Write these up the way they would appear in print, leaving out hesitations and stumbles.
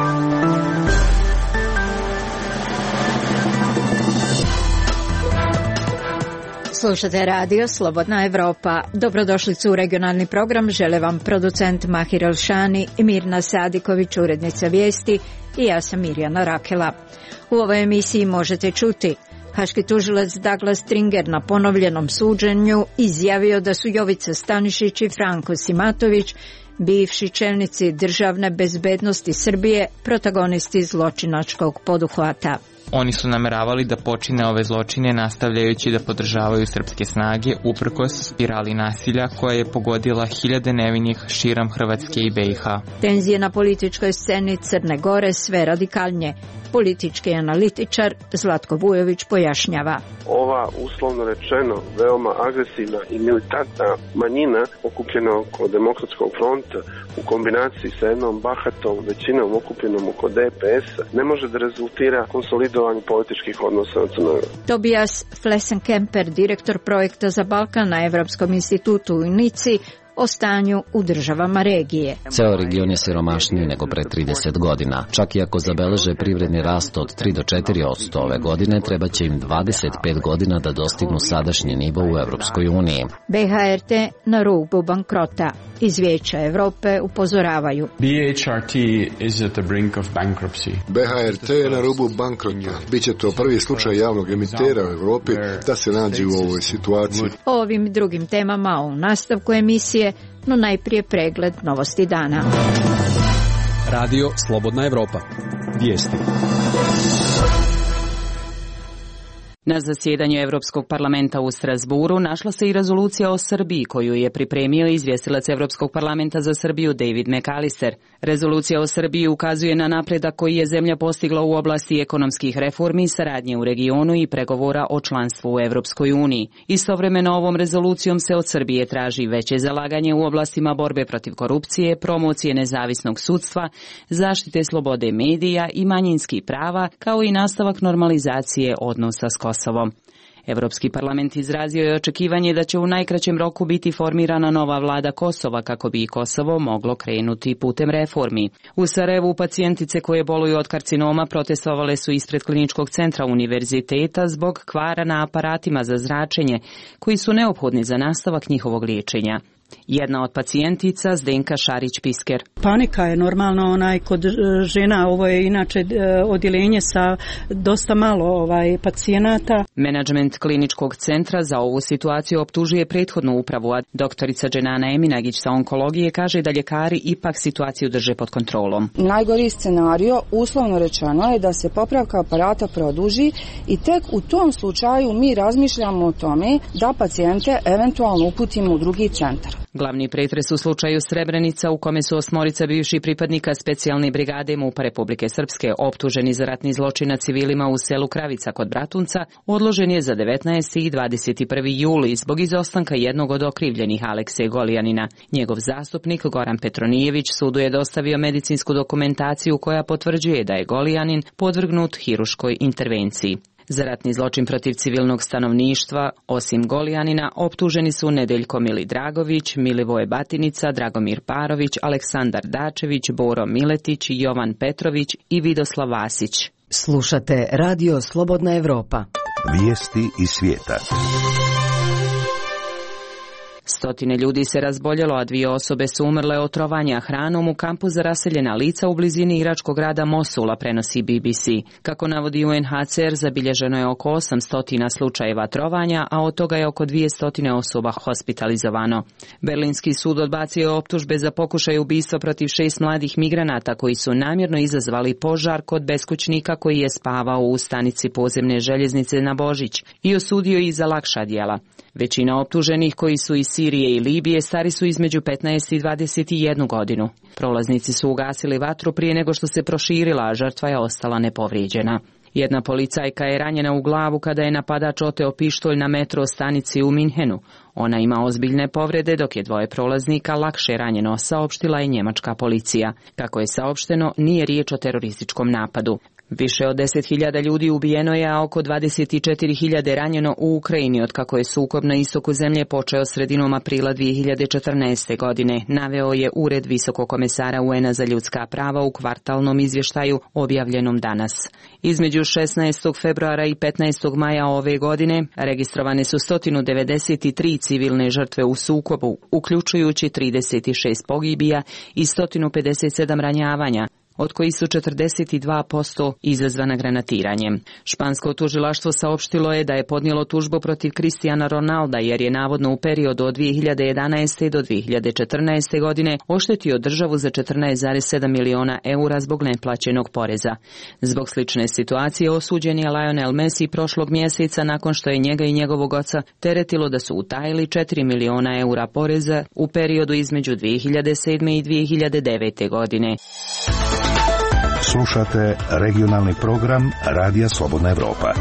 Slušate radio Slobodna Evropa. Dobrodošlicu u regionalni program. Žele vam producent Mahir Elšani i Mirna Sadiković, urednica vijesti, i ja sam Mirjana Rakela. U ovoj emisiji možete čuti: haški tužilac Douglas Stringer na ponovljenom suđenju izjavio da su Jovica Stanišić i Franko Simatović, bivši čelnici državne bezbednosti Srbije, protagonisti zločinačkog poduhvata. Oni su nameravali da počine ove zločine nastavljajući da podržavaju srpske snage uprkos spirali nasilja koja je pogodila hiljade nevinih širom Hrvatske i BiH. Tenzije na političkoj sceni Crne Gore sve radikalnije. Politički analitičar Zlatko Vujović pojašnjava. Ova, uslovno rečeno, veoma agresivna i militantna manjina okupljena oko Demokratskog fronta u kombinaciji sa jednom bahatom većinom okupljenom oko DPS ne može da rezultira konsolidovanju političkih odnosa na Crnoj Gori. Tobias Flessenkemper, direktor projekta za Balkan na Evropskom institutu u Nici, o stanju u državama regije. Ceo region je siromašniji nego pre 30 godina. Čak i ako zabeleže privredni rast od 3 do 4% ove godine, treba će im 25 godina da dostignu sadašnji nivo u Evropskoj uniji. BHRT na rubu bankrota. Iz Vijeća Evrope upozoravaju. BHRT is at the brink of bankruptcy. BHRT je na rubu bankrota. Biće to prvi slučaj javnog emitera u Evropi da se nađe u ovoj situaciji. O ovim drugim temama u nastavku emisije, no najprije pregled novosti dana. Radio Slobodna Evropa. Vijesti. Na zasjedanju Europskog parlamenta u Strasburu našla se i rezolucija o Srbiji koju je pripremio izvjestilac Europskog parlamenta za Srbiju David McAllister. Rezolucija o Srbiji ukazuje na napredak koji je zemlja postigla u oblasti ekonomskih reformi, saradnje u regionu i pregovora o članstvu u Europskoj uniji. Istovremeno ovom rezolucijom se od Srbije traži veće zalaganje u oblastima borbe protiv korupcije, promocije nezavisnog sudstva, zaštite slobode medija i manjinskih prava, kao i nastavak normalizacije odnosa s Kosovom. Europski parlament izrazio je očekivanje da će u najkraćem roku biti formirana nova vlada Kosova kako bi i Kosovo moglo krenuti putem reformi. U Sarajevu pacijentice koje boluju od karcinoma protestovale su ispred kliničkog centra univerziteta zbog kvara na aparatima za zračenje koji su neophodni za nastavak njihovog liječenja. Jedna od pacijentica, Zdenka Šarić-Pisker. Panika je normalno kod žena, ovo je inače odjeljenje sa dosta malo pacijenata. Menadžment kliničkog centra za ovu situaciju optužuje prethodnu upravu, a doktorica Dženana Eminagić sa onkologije kaže da ljekari ipak situaciju drže pod kontrolom. Najgori scenario, uslovno rečeno, je da se popravka aparata produži i tek u tom slučaju mi razmišljamo o tome da pacijente eventualno uputimo u drugi centar. Glavni pretres u slučaju Srebrenica, u kome su 8 bivših pripadnika specijalne brigade MUP-a Republike Srpske optuženi za ratni zločin nad civilima u selu Kravica kod Bratunca, odložen je za 19. i 21. juli zbog izostanka jednog od okrivljenih, Alekse Golijanina. Njegov zastupnik Goran Petronijević sudu je dostavio medicinsku dokumentaciju koja potvrđuje da je Golijanin podvrgnut hiruškoj intervenciji. Za ratni zločin protiv civilnog stanovništva, osim Golijanina, optuženi su Nedeljko Milidragović, Milivoje Batinica, Dragomir Parović, Aleksandar Dačević, Boro Miletić, Jovan Petrović i Vidoslav Vasić. Slušate Radio Slobodna Evropa. Vijesti iz svijeta. Stotine ljudi se razboljelo, a 2 osobe su umrle od trovanja hranom u kampu za raseljena lica u blizini iračkog grada Mosula, prenosi BBC. Kako navodi UNHCR, zabilježeno je oko 800 slučajeva trovanja, a od toga je oko 200 osoba hospitalizovano. Berlinski sud odbacio je optužbe za pokušaj ubistva protiv 6 mladih migranata koji su namjerno izazvali požar kod beskućnika koji je spavao u stanici podzemne željeznice na Božić i osudio ih za lakša djela. Većina optuženih koji su iz Sirije i Libije stari su između 15 i 21 godinu. Prolaznici su ugasili vatru prije nego što se proširila, a žrtva je ostala nepovrijeđena. Jedna policajka je ranjena u glavu kada je napadač oteo pištolj na metro stanici u Minhenu. Ona ima ozbiljne povrede, dok je 2 prolaznika lakše ranjeno, saopštila je njemačka policija. Kako je saopšteno, nije riječ o terorističkom napadu. Više od 10.000 ljudi ubijeno je, a oko 24.000 ranjeno u Ukrajini otkako je sukob na istoku zemlje počeo sredinom aprila 2014. godine, naveo je Ured visokog komesara UN-a za ljudska prava u kvartalnom izvještaju objavljenom danas. Između 16. februara i 15. maja ove godine registrovane su 193 civilne žrtve u sukobu, uključujući 36 pogibija i 157 ranjavanja, od kojih su 42% izazvana granatiranjem. Špansko tužilaštvo saopštilo je da je podnijelo tužbu protiv Cristiana Ronalda jer je navodno u periodu od 2011. do 2014. godine oštetio državu za 14,7 miliona eura zbog neplaćenog poreza. Zbog slične situacije osuđen je Lionel Messi prošlog mjeseca nakon što je njega i njegovog oca teretilo da su utajili 4 miliona eura poreza u periodu između 2007. i 2009. godine. Slušate regionalni program Radija Slobodna Evropa.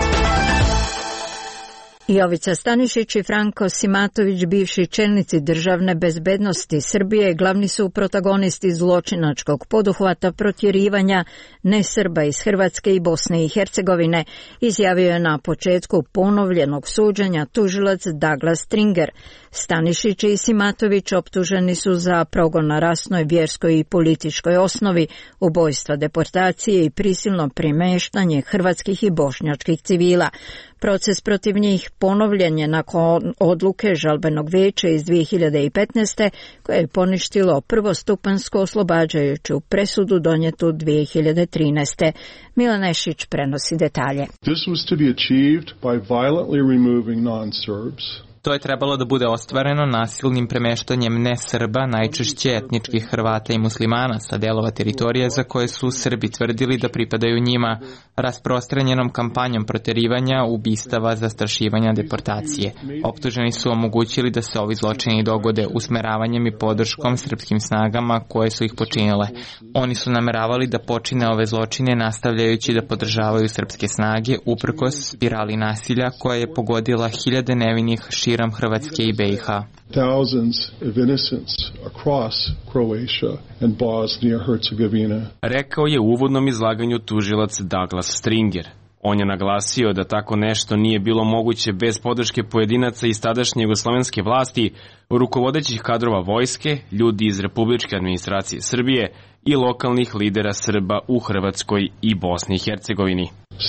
Jovica Stanišić i Franko Simatović, bivši čelnici državne bezbednosti Srbije, glavni su protagonisti zločinačkog poduhvata protjerivanja nesrba iz Hrvatske i Bosne i Hercegovine, izjavio je na početku ponovljenog suđenja tužilac Douglas Stringer. Stanišić i Simatović optuženi su za progon na rasnoj, vjerskoj i političkoj osnovi, ubojstva, deportacije i prisilno premještanje hrvatskih i bošnjačkih civila. Proces protiv njih ponovljen je nakon odluke žalbenog vijeća iz 2015. koje je poništilo prvostupanjsku oslobađajuću presudu donijetu 2013. Milan Nešić prenosi detalje. This was to be achieved by violently removing non-Serbs. To je trebalo da bude ostvareno nasilnim premeštanjem ne-Srba, najčešće etničkih Hrvata i muslimana sa delova teritorije za koje su Srbi tvrdili da pripadaju njima, rasprostranjenom kampanjom proterivanja, ubistava, zastrašivanja, deportacije. Optuženi su omogućili da se ovi zločini dogode usmeravanjem i podrškom srpskim snagama koje su ih počinile. Oni su nameravali da počine ove zločine nastavljajući da podržavaju srpske snage uprkos spirali nasilja koja je pogodila hiljade nevinih širom Hrvatske i BiH. Thousands of innocents across Croatia and Bosnia-Herzegovina. Rekao je u uvodnom izlaganju tužilac Douglas Stringer. On je naglasio da tako nešto nije bilo moguće bez podrške pojedinaca iz tadašnje jugoslovenske vlasti, rukovodećih kadrova vojske, ljudi iz republičke administracije Srbije i lokalnih lidera Srba u Hrvatskoj i Bosni i Hercegovini.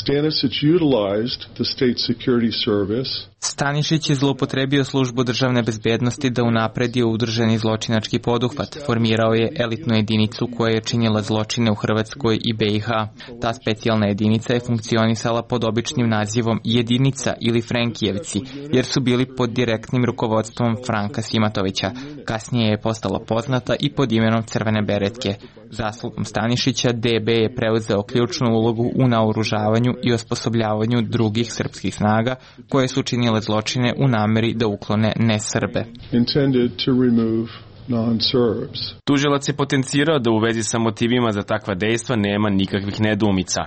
Stanišić je zloupotrebio službu državne bezbednosti da unapredi udruženi zločinački poduhvat. Formirao je elitnu jedinicu koja je činila zločine u Hrvatskoj i BiH. Ta specijalna jedinica je funkcionisala pod običnim nazivom Jedinica ili Frenkijevci, jer su bili pod direktnim rukovodstvom Franka Simatovića. Kasnije je postala poznata i pod imenom Crvene beretke. Zaslugom Stanišića DB je preuzeo ključnu ulogu u naoružavanju i osposobljavanju drugih srpskih snaga koje su činile zločine u nameri da uklone ne-Srbe. Tužilac je potencirao da u vezi sa motivima za takva dejstva nema nikakvih nedoumica.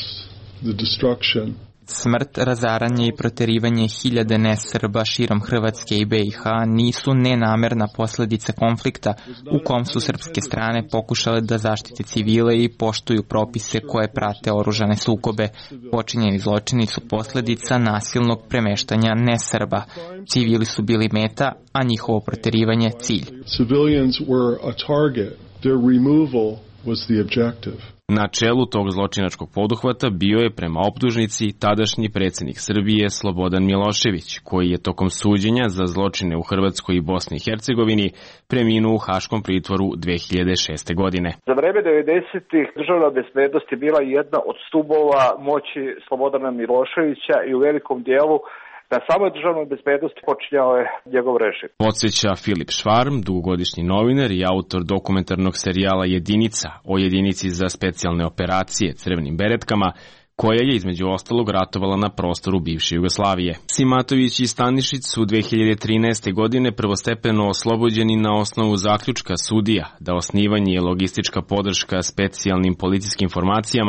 Smrt, razaranje i proterivanje hiljade ne-Srba širom Hrvatske i BiH nisu nenamerna posljedica konflikta u kom su srpske strane pokušale da zaštite civile i poštuju propise koje prate oružane sukobe. Počinjeni zločini su posljedica nasilnog premeštanja ne-Srba. Civili su bili meta, a njihovo proterivanje cilj. Civilians were a target. Their removal was the objective. Na čelu tog zločinačkog poduhvata bio je prema optužnici tadašnji predsjednik Srbije Slobodan Milošević, koji je tokom suđenja za zločine u Hrvatskoj i Bosni i Hercegovini preminuo u haškom pritvoru 2006. godine. Za vreme 90-ih državna bezbednost je bila jedna od stubova moći Slobodana Miloševića i u velikom dijelu na samoj državnoj bezbednosti počinjao je njegov režim. Podsjeća Filip Švarm, dugogodišnji novinar i autor dokumentarnog serijala Jedinica o jedinici za specijalne operacije Crvenim beretkama, koja je između ostalog ratovala na prostoru bivše Jugoslavije. Simatović i Stanišić su 2013. godine prvostepeno oslobođeni na osnovu zaključka sudija da osnivanje i logistička podrška specijalnim policijskim formacijama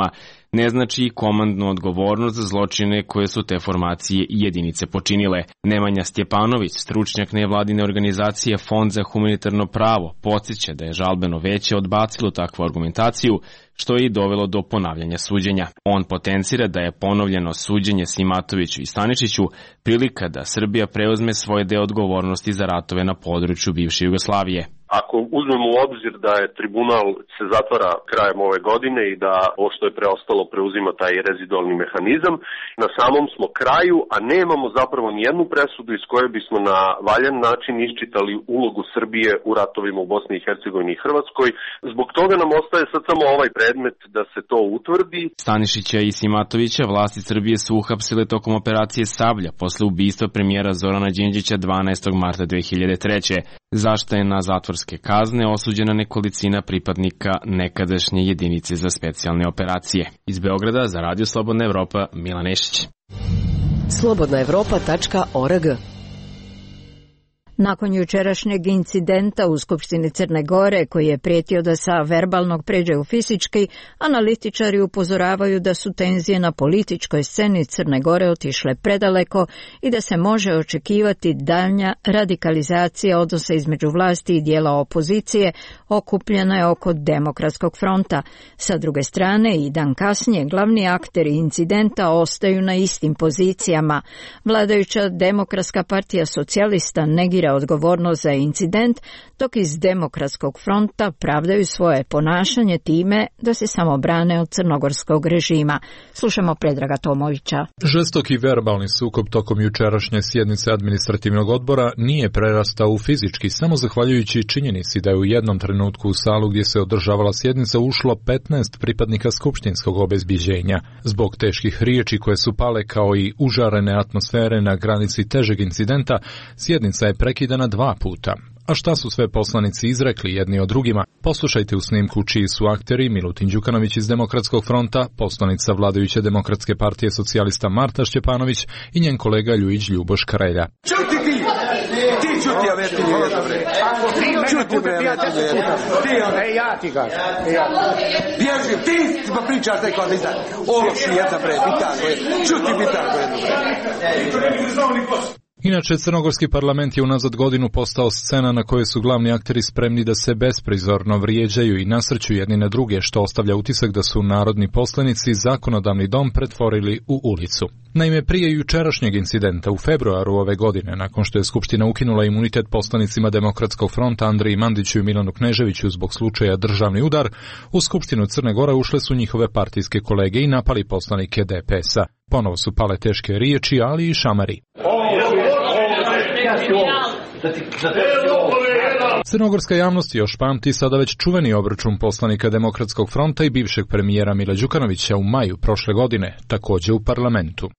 ne znači i komandnu odgovornost za zločine koje su te formacije i jedinice počinile. Nemanja Stjepanović, stručnjak nevladine organizacije Fond za humanitarno pravo, podsjeća da je žalbeno veće odbacilo takvu argumentaciju, što je i dovelo do ponavljanja suđenja. On potencira da je ponovljeno suđenje Simatoviću i Stanišiću prilika da Srbija preuzme svoj deo odgovornosti za ratove na području bivše Jugoslavije. Ako uzmemo u obzir da je tribunal se zatvara krajem ove godine i da ovo što je preostalo preuzima taj rezidualni mehanizam, na samom smo kraju, a nemamo zapravo ni jednu presudu iz koje bismo na valjan način iščitali ulogu Srbije u ratovima u Bosni i Hercegovini i Hrvatskoj. Zbog toga nam ostaje sad samo ovaj predmet da se to utvrdi. Stanišića i Simatovića vlasti Srbije su uhapsile tokom operacije Sablja posle ubistva premijera Zorana Đinđića 12. marta 2003. Zašto je na zatvorske kazne osuđena nekolicina pripadnika nekadašnje jedinice za specijalne operacije. Iz Beograda za Radio Slobodna Evropa, Milan Nešić. slobodnaevropa.org. Nakon jučerašnjeg incidenta u Skupštini Crne Gore, koji je prijetio da sa verbalnog pređe u fizički, analitičari upozoravaju da su tenzije na političkoj sceni Crne Gore otišle predaleko i da se može očekivati daljnja radikalizacija odnosa između vlasti i dijela opozicije, okupljena je oko Demokratskog fronta. Sa druge strane, i dan kasnije, glavni akteri incidenta ostaju na istim pozicijama. Vladajuća Demokratska partija socijalista negira odgovornost za incident, dok iz Demokratskog fronta pravdaju svoje ponašanje time da se samo brane od crnogorskog režima. Slušamo Predraga Tomovića. Žestoki verbalni sukob tokom jučerašnje sjednice administrativnog odbora nije prerastao u fizički, samo zahvaljujući činjenici da je u jednom trenutku u salu gdje se održavala sjednica ušlo 15 pripadnika skupštinskog obezbijeđenja. Zbog teških riječi koje su pale kao i užarene atmosfere na granici težeg incidenta, sjednica je prekidana 2 puta. A šta su sve poslanici izrekli jedni o drugima? Poslušajte u snimku čiji su akteri Milutin Đukanović iz Demokratskog fronta, poslanica vladajuće Demokratske partije socijalista Marta Šćepanović i njen kolega Ljujić Ljuboš Karelja. Čuti ti! Ti čuti, a veti nije dobre. Čuti bre, ti, ja ti kažem. Bježi, ti pa pričaš neko da izda. Ološi jedna bre, bitango je. Čuti bitango jedno bre. Inače, crnogorski parlament je unazad godinu postao scena na kojoj su glavni akteri spremni da se besprizorno vrijeđaju i nasrću jedni na druge, što ostavlja utisak da su narodni poslanici zakonodavni dom pretvorili u ulicu. Naime, prije jučerašnjeg incidenta u februaru ove godine, nakon što je Skupština ukinula imunitet poslanicima Demokratskog fronta Andriji Mandiću i Milanu Kneževiću zbog slučaja državni udar, u Skupštinu Crne Gore ušle su njihove partijske kolege i napali poslanike DPS-a. Ponovo su pale teške riječi, ali i šamari. Crnogorska javnost još pamti sada već čuveni obračun poslanika Demokratskog fronta i bivšeg premijera Mila Đukanovića u maju prošle godine, također u parlamentu.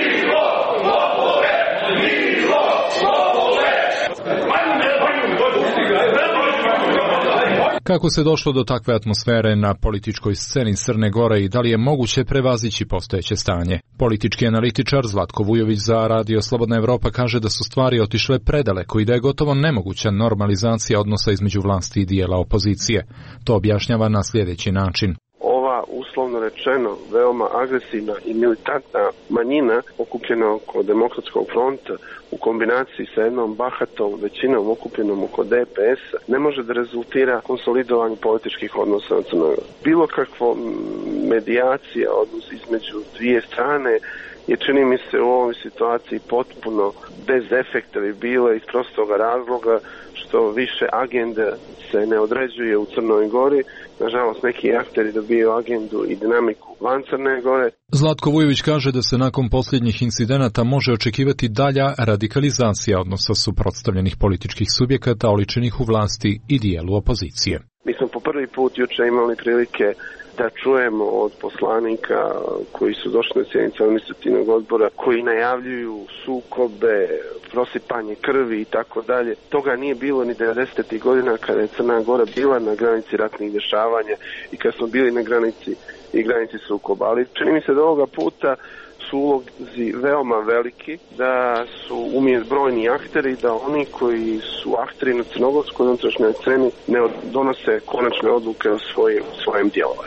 Kako se došlo do takve atmosfere na političkoj sceni Crne Gore i da li je moguće prevazići postojeće stanje? Politički analitičar Zlatko Vujović za Radio Slobodna Evropa kaže da su stvari otišle predaleko i da je gotovo nemoguća normalizacija odnosa između vlasti i dijela opozicije. To objašnjava na sljedeći način. Uslovno rečeno, veoma agresivna i militantna manjina okupljena oko Demokratskog fronta u kombinaciji sa jednom bahatom većinom okupljenom oko DPS ne može da rezultira konsolidovanju političkih odnosa na Crnoj Gori. Bilo kakvo medijacija, odnos između dvije strane je, čini mi se, u ovoj situaciji potpuno bez efekta bi bila iz prostoga razloga što više agenda se ne određuje u Crnoj Gori. Nažalost, neki akteri dobiju agendu i dinamiku van Crne Gore. Zlatko Vujović kaže da se nakon posljednjih incidenata može očekivati dalja radikalizacija odnosa suprotstavljenih političkih subjekata oličenih u vlasti i dijelu opozicije. Mi smo po prvi put juče imali prilike da čujemo od poslanika koji su došli na sjednicu administrativnog odbora, koji najavljuju sukobe, prosipanje krvi i tako dalje. Toga nije bilo ni 90. godina kada je Crna Gora bila na granici ratnih dešavanja i kada smo bili na granici sukoba. Ali čini mi se da ovoga puta su ulozi veoma veliki, da su umjesto brojni akteri, da oni koji su akteri na crnogorskoj unutrašnjoj sceni ne donose konačne odluke o svojem djelovanju.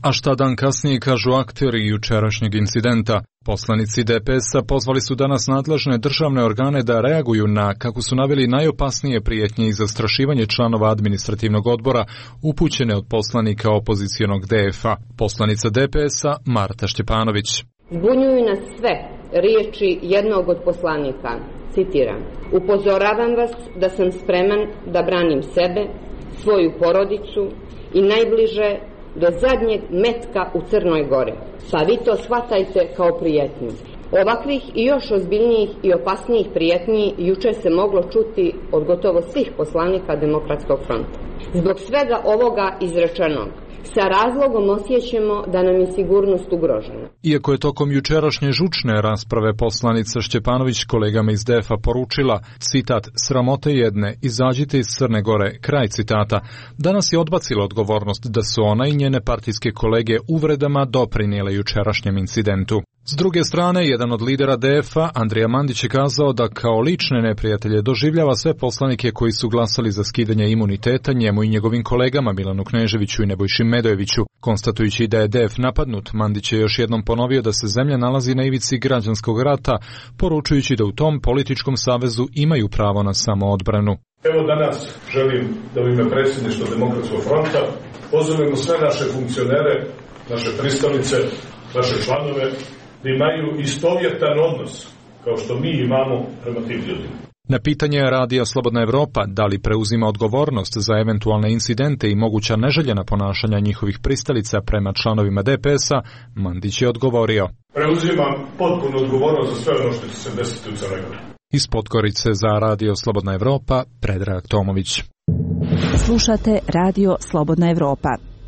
A šta dan kasnije kažu akteri jučerašnjeg incidenta? Poslanici DPS-a pozvali su danas nadležne državne organe da reaguju na, kako su naveli, najopasnije prijetnje i zastrašivanje članova administrativnog odbora upućene od poslanika opozicionog DF-a. Poslanica DPS-a Marta Štjepanović. Zbunjuju nas sve riječi jednog od poslanika. Citiram: upozoravam vas da sam spreman da branim sebe, svoju porodicu i najbliže do zadnjeg metka u Crnoj Gori. Pa vi to shvatajte kao prijetnju. Ovakvih i još ozbiljnijih i opasnijih prijetnji juče se moglo čuti od gotovo svih poslanika Demokratskog fronta. Zbog svega ovoga izrečenog, sa razlogom osjećamo da nam je sigurnost ugrožena. Iako je tokom jučerašnje žučne rasprave poslanica Štjepanović kolegama iz DF-a poručila, citat, sramote jedne, izađite iz Crne Gore, kraj citata, danas je odbacila odgovornost da su ona i njene partijske kolege uvredama doprinijele jučerašnjem incidentu. S druge strane, jedan od lidera DF-a, Andrija Mandić, je kazao da kao lične neprijatelje doživljava sve poslanike koji su glasali za skidanje imuniteta njemu i njegovim kolegama Milanu Kneževiću i Nebojši Medojeviću. Konstatujući da je DF napadnut, Mandić je još jednom ponovio da se zemlja nalazi na ivici građanskog rata, poručujući da u tom političkom savezu imaju pravo na samoodbranu. Evo danas želim da u ime predsjedništva Demokratskog fronta pozovemo sve naše funkcionere, naše pristalice, naše članove, da imaju istovjetan odnos, kao što mi imamo prema tim ljudima. Na pitanje Radija Slobodna Evropa da li preuzima odgovornost za eventualne incidente i moguća neželjena ponašanja njihovih pristalica prema članovima DPS-a, Mandić je odgovorio: preuzimam potpunu odgovornost za sve ono što će se desiti u Crnoj Gori. Iz Podgorice za Radio Slobodna Evropa, Predrag Tomović. Slušate Radio Slobodna Evropa.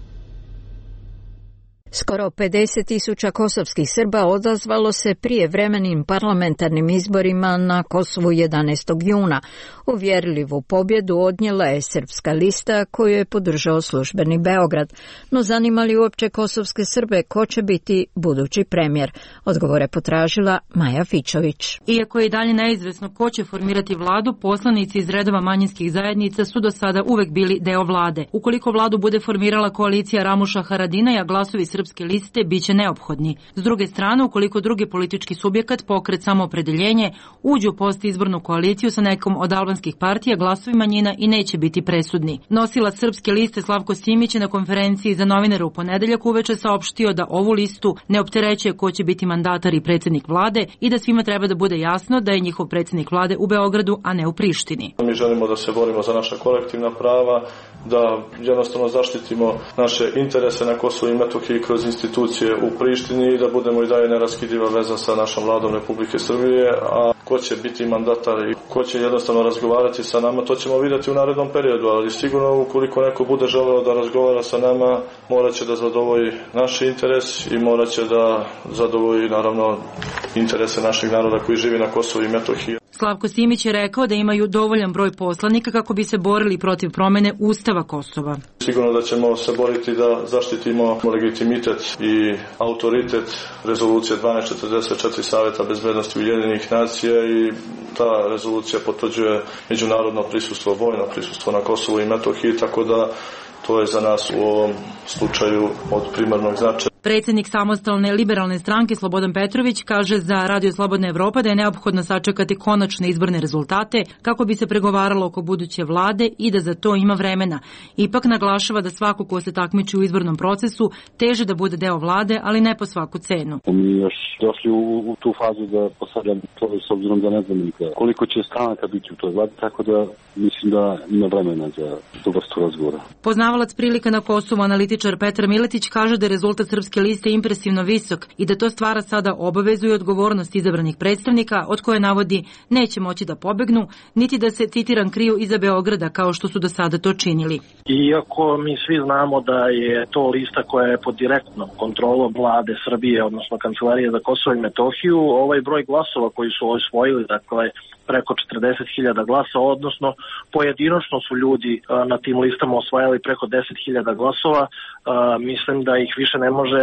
Skoro 50.000 kosovskih Srba odazvalo se prijevremenim parlamentarnim izborima na Kosovu 11. juna. Uvjerljivu pobjedu odnijela je Srpska lista koju je podržao službeni Beograd. No zanima li uopće kosovske Srbe ko će biti budući premijer? Odgovore potražila Maja Fičović. Iako je i dalje neizvesno ko će formirati vladu, poslanici iz redova manjinskih zajednica su do sada uvek bili deo vlade. Ukoliko vladu bude formirala koalicija Ramuša Haradinaja, glasovi Srpske liste biće neophodni. S druge strane, ukoliko drugi politički subjekat, pokret Samoopredeljenje, uđu u postizbornu koaliciju sa nekom od albanskih partija, glasovi manjina i neće biti presudni. Nosilac Srpske liste Slavko Simić je na konferenciji za novinare u ponedeljak uveče saopštio da ovu listu ne opterećuje ko će biti mandatar i predsjednik vlade i da svima treba da bude jasno da je njihov predsjednik vlade u Beogradu, a ne u Prištini. Mi želimo da se borimo za naša kolektivna prava, da jednostavno zaštitimo naše interese na Kosovu i Metohiji kroz institucije u Prištini i da budemo i dalje neraskidiva veza sa našom vladom Republike Srbije, a ko će biti mandatar i ko će jednostavno razgovarati sa nama, to ćemo vidjeti u narednom periodu, ali sigurno ukoliko neko bude želeo da razgovara sa nama, morat će da zadovolji naš interes i morat će da zadovolji naravno interese našeg naroda koji živi na Kosovu i Metohiji. Slavko Simić je rekao da imaju dovoljan broj poslanika kako bi se borili protiv promjene Ustava Kosova. Sigurno da ćemo se boriti da zaštitimo legitimitet i autoritet rezolucije 1244 Saveta bezbednosti Ujedinjenih nacija i ta rezolucija potvrđuje međunarodno prisustvo, vojno prisustvo na Kosovu i Metohiji, tako da to je za nas u ovom slučaju od primarnog značaja. Predsjednik samostalne liberalne stranke Slobodan Petrović kaže za Radio Slobodna Evropa da je neophodno sačekati konačne izborne rezultate kako bi se pregovaralo oko buduće vlade i da za to ima vremena. Ipak naglašava da svako ko se takmiči u izbornom procesu teže da bude deo vlade, ali ne po svaku cenu. Mi još došli u tu fazu da postavljam to s obzirom da ne znam koliko će stranaka biti u toj vladi, tako da mislim da ima vremena za tu vrstu razgovora. Poznavalac prilika na Kosovu, analitičar Petar Miletić, kaže da je rezultat Srpske liste impresivno visok i da to stvara sada obavezu i odgovornost izabranih predstavnika od koje navodi neće moći da pobegnu, niti da se, citiram, kriju iza Beograda kao što su do sada to činili. Iako mi svi znamo da je to lista koja je pod direktnom kontrolom vlade Srbije, odnosno Kancelarije za Kosovo i Metohiju, ovaj broj glasova koji su osvojili, dakle preko 40.000 glasa, odnosno pojedinačno su ljudi na tim listama osvajali preko 10.000 glasova, mislim da ih više ne može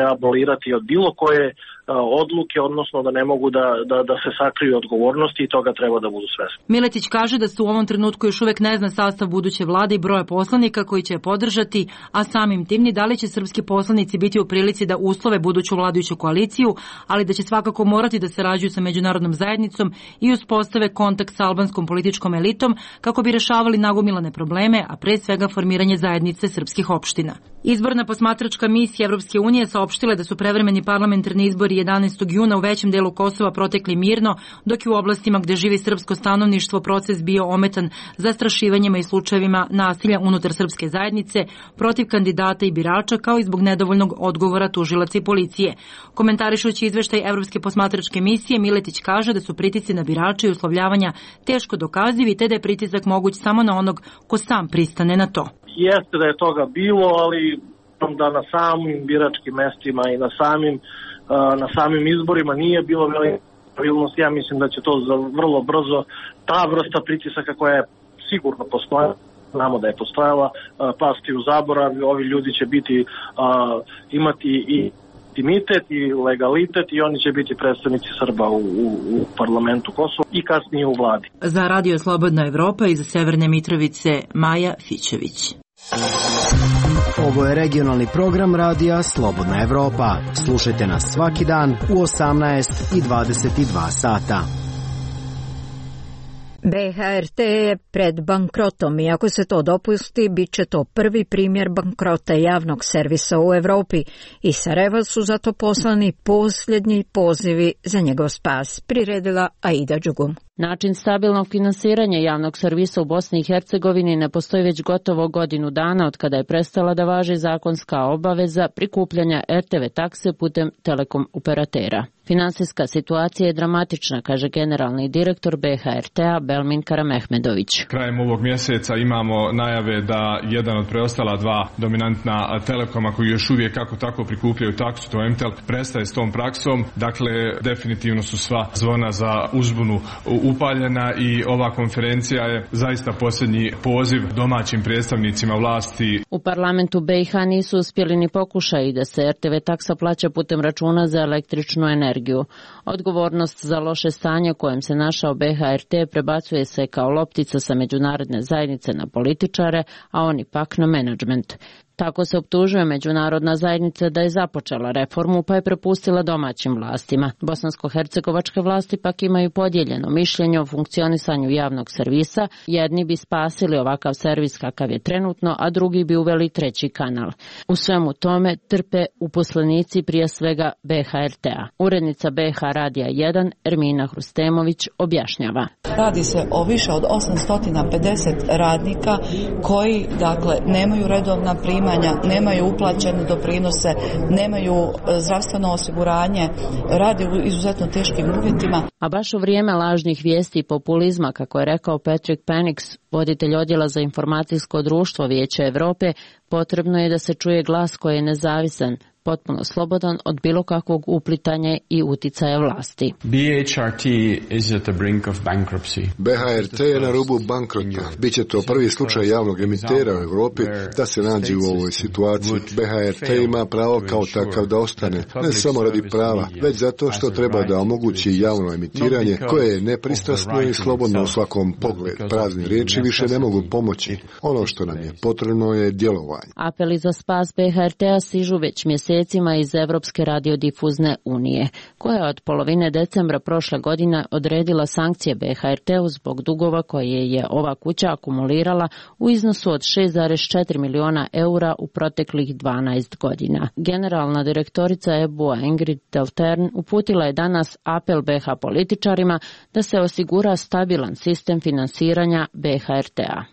abolirati od bilo koje odluke, odnosno da ne mogu da se sakriju odgovornosti i toga treba da budu svesni. Miletić kaže da se u ovom trenutku još uvek ne zna sastav buduće vlade i broja poslanika koji će je podržati, a samim tim ni da li će srpski poslanici biti u prilici da uslove buduću vladajuću koaliciju, ali da će svakako morati da sarađuju sa međunarodnom zajednicom i uspostave kontakt sa albanskom političkom elitom kako bi rešavali nagomilane probleme, a pre svega formiranje zajednice srpskih opština. Izborna posmatračka misija Evropske unije saopštila da su prevremeni parlamentarni izbori 11. juna u većem delu Kosova protekli mirno, dok je u oblastima gde živi srpsko stanovništvo proces bio ometan zastrašivanjima i slučajevima nasilja unutar srpske zajednice protiv kandidata i birača, kao i zbog nedovoljnog odgovora tužilaca i policije. Komentarišući izveštaj Evropske posmatračke misije, Miletić kaže da su pritisci na birače i uslovljavanja teško dokazivi, te da je pritisak moguć samo na onog ko sam pristane na to. Jeste da je toga bilo, ali da na samim biračkim mestima i na samim izborima nije bilo velike pravilnosti. Ja mislim da će to vrlo brzo, ta vrsta pritisaka koja je sigurno postojala, znamo da je postojala, pasti u zaborav. Ovi ljudi će imati i intimitet i legalitet i oni će biti predstavnici Srba u parlamentu Kosova i kasnije u vladi. Za Radio Slobodna Evropa iz Severne Mitrovice, Maja Fićević. Ovo je regionalni program radija Slobodna Evropa. Slušajte nas svaki dan u 18 i 22 sata. BHRT je pred bankrotom i ako se to dopusti, bit će to prvi primjer bankrota javnog servisa u Evropi i Sarajevo su zato poslani posljednji pozivi za njegov spas, priredila Aida Đugum. Način stabilnog finansiranja javnog servisa u Bosni i Hercegovini ne postoji već gotovo godinu dana od kada je prestala da važi zakonska obaveza prikupljanja RTV takse putem telekom operatera. Finansijska situacija je dramatična, kaže generalni direktor BHRT-a Belmin Karamehmedović. Krajem ovog mjeseca imamo najave da jedan od preostala dva dominantna telekoma koji još uvijek kako tako prikupljaju taksu, to MTEL, prestaje s tom praksom. Dakle, definitivno su sva zvona za uzbunu upaljena i ova konferencija je zaista posljednji poziv domaćim predstavnicima vlasti. U parlamentu BiH nisu uspjeli ni pokušaj da se RTV taksa plaća putem računa za električnu energiju. Odgovornost za loše stanje u kojem se našao BHRT prebacuje se kao loptica sa međunarodne zajednice na političare, a oni pak na menadžment. Tako se optužuje međunarodna zajednica da je započela reformu pa je prepustila domaćim vlastima. Bosansko-hercegovačke vlasti pak imaju podijeljeno mišljenje o funkcionisanju javnog servisa. Jedni bi spasili ovakav servis kakav je trenutno, a drugi bi uveli treći kanal. U svemu tome trpe uposlenici prije svega BHRT-a. Urednica BH Radija 1 Ermina Hrustemović objašnjava. Radi se o više od 850 radnika koji nemaju redovna primanja, nemaju uplaćene doprinose, nemaju zdravstveno osiguranje, rade u izuzetno teškim uvjetima. A baš u vrijeme lažnih vijesti i populizma, kako je rekao Patrick Penix, voditelj odjela za informacijsko društvo Vijeća Evrope, potrebno je da se čuje glas koji je nezavisan, potpuno slobodan od bilo kakvog uplitanja i uticaja vlasti. BHRT je na rubu bankrota. Biće to prvi slučaj javnog emitera u Europi da se nađe u ovoj situaciji. BHRT ima pravo kao takav da ostane, ne samo radi prava, već zato što treba da omogući javno emitiranje koje je nepristrasno i slobodno u svakom pogledu. Prazne riječi više ne mogu pomoći. Ono što nam je potrebno je djelovanje. Apeli za spas BHRT-a stižu već mjesecima iz Evropske radiodifuzne unije, koja je od polovine decembra prošle godine odredila sankcije BHRT-u zbog dugova koje je ova kuća akumulirala u iznosu od 6,4 miliona eura u proteklih 12 godina. Generalna direktorica EBU-a Ingrid Deltern uputila je danas apel BH političarima da se osigura stabilan sistem finansiranja BHRT-a.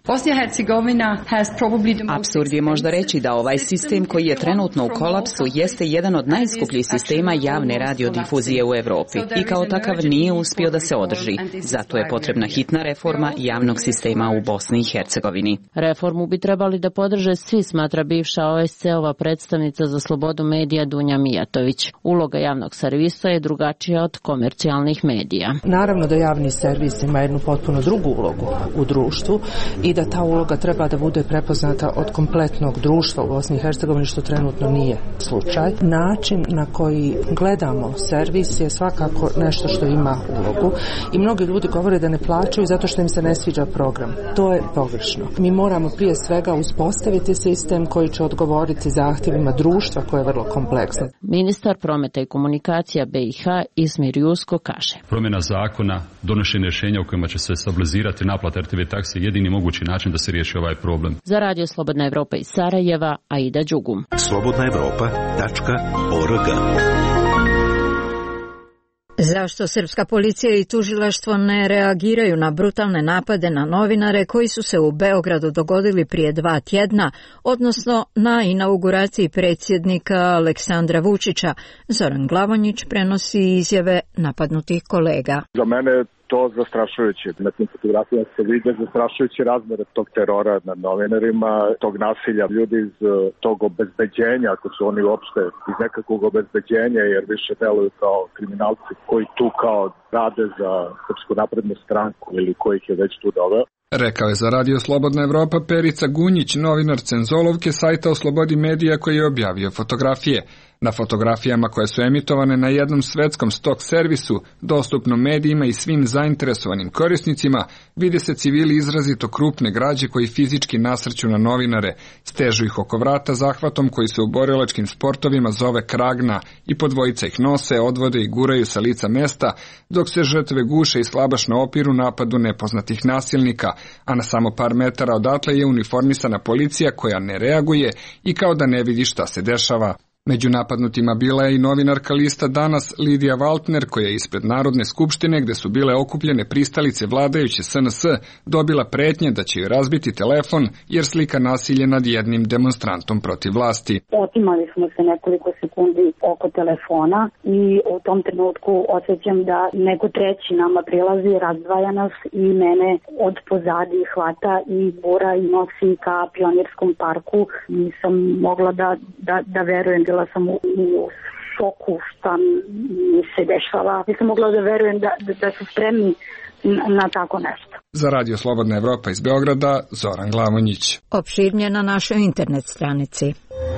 Apsurd je možda reći da ovaj sistem koji je trenutno u kolapsu jeste jedan od najskupljih sistema javne radiodifuzije u Europi i kao takav nije uspio da se održi. Zato je potrebna hitna reforma javnog sistema u Bosni i Hercegovini. Reformu bi trebali da podrže svi, smatra bivša OSCE-ova predstavnica za slobodu medija Dunja Mijatović. Uloga javnog servisa je drugačija od komercijalnih medija. Naravno da javni servis ima jednu potpuno drugu ulogu u društvu i da ta uloga treba da bude prepoznata od kompletnog društva u Bosni i Hercegovini, što trenutno nije slučaj. slučaj. Način na koji gledamo servis je svakako nešto što ima ulogu i mnogi ljudi govore da ne plaćaju zato što im se ne sviđa program. To je pogrešno. Mi moramo prije svega uspostaviti sistem koji će odgovoriti zahtjevima društva koje je vrlo kompleksno. Ministar prometa i komunikacija BiH Ismir Jusko kaže: promjena zakona, donošenje rješenja u kojima će se stabilizirati naplata RTV taksi je jedini mogući način da se riješi ovaj problem. Za Radio Slobodna Evropa iz Sarajeva, Aida Đugum. slobodnaevropa.org. Zašto srpska policija i tužilaštvo ne reagiraju na brutalne napade na novinare koji su se u Beogradu dogodili prije 2 tjedna, odnosno na inauguraciji predsjednika Aleksandra Vučića? Zoran Glavonjić prenosi izjave napadnutih kolega. Za mene je to zastrašujuće. Na tim fotografijama se vide zastrašujući razmere tog terora nad novinarima, tog nasilja. Ljudi iz tog obezbeđenja, ako su oni uopšte iz nekakvog obezbeđenja, jer više deluju kao kriminalci koji tu kao rade za Srpsku naprednu stranku ili kojih je već tu doveo. Rekao je za Radio Slobodna Evropa Perica Gunjić, novinar Cenzolovke sajta o slobodi medija koji je objavio fotografije. Na fotografijama koje su emitovane na jednom svetskom stok servisu, dostupnom medijima i svim zainteresovanim korisnicima, vide se civili izrazito krupne građe koji fizički nasrću na novinare, stežu ih oko vrata zahvatom koji se u borilačkim sportovima zove kragna i po dvojica ih nose, odvode i guraju sa lica mesta, dok se žrtve guše i slabašno opiru napadu nepoznatih nasilnika, a na samo par metara odatle je uniformisana policija koja ne reaguje i kao da ne vidi šta se dešava. Među napadnutima bila je i novinarka lista Danas Lidija Valtner, koja je ispred Narodne skupštine, gde su bile okupljene pristalice vladajuće SNS, dobila pretnje da će joj razbiti telefon jer slika nasilje nad jednim demonstrantom protiv vlasti. Otimali smo se nekoliko sekundi oko telefona i u tom trenutku osjećam da neko treći nama prilazi, razdvaja nas i mene od pozadi hvata i bura i nosi ka Pionirskom parku. Nisam mogla da verujem, bila sam u šoku šta mi se dešava. Nisam mogla da verujem da su spremni na tako nešto. Za Radio Slobodna Evropa iz Beograda, Zoran Glavonjić. Opširnije na našoj internet stranici.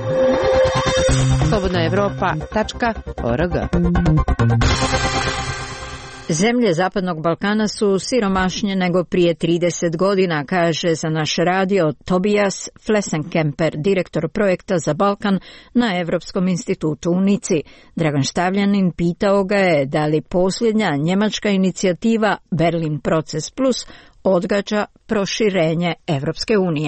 slobodnaevropa.org. Zemlje Zapadnog Balkana su siromašnije nego prije 30 godina, kaže za naš radio Tobias Flessenkemper, direktor projekta za Balkan na Evropskom institutu u Nici. Dragan Štavljanin pitao ga je da li posljednja njemačka inicijativa Berlin Proces Plus odgađa proširenje Evropske unije.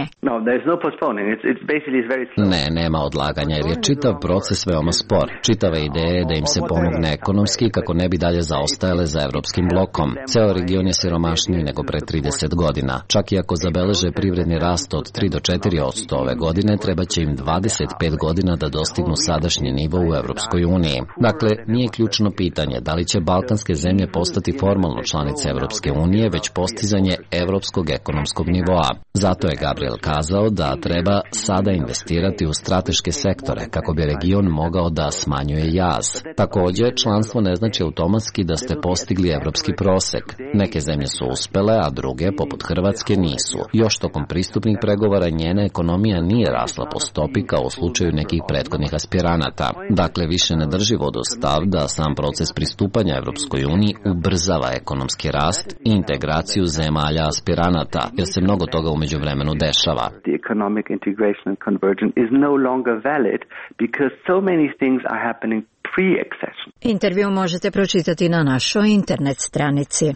Ne, nema odlaganja jer je čitav proces veoma spor. Čitava ideja je da im se pomogne ekonomski kako ne bi dalje zaostajale za evropskim blokom. Ceo region je siromašniji nego pre 30 godina. Čak i ako zabeleže privredni rast od 3 do 4% ove godine, treba će im 25 godina da dostignu sadašnji nivo u Evropskoj uniji. Dakle, nije ključno pitanje da li će balkanske zemlje postati formalno članice Evropske unije, već postizanje evropskog ekonomskog nivoa. Zato je Gabriel kazao da treba sada investirati u strateške sektore kako bi region mogao da smanjuje jaz. Također, članstvo ne znači automatski da ste postigli evropski prosek. Neke zemlje su uspele, a druge, poput Hrvatske, nisu. Još tokom pristupnih pregovora njena ekonomija nije rasla po stopi kao u slučaju nekih prethodnih aspiranata. Dakle, više ne drži vodu stav da sam proces pristupanja Evropskoj uniji ubrzava ekonomski rast i integraciju zemalja aspiranata, jer se mnogo toga u međuvremenu dešava. The economic integration and convergence is no longer valid because so many things are happening pre-accession. Intervju možete pročitati na našoj internet stranici.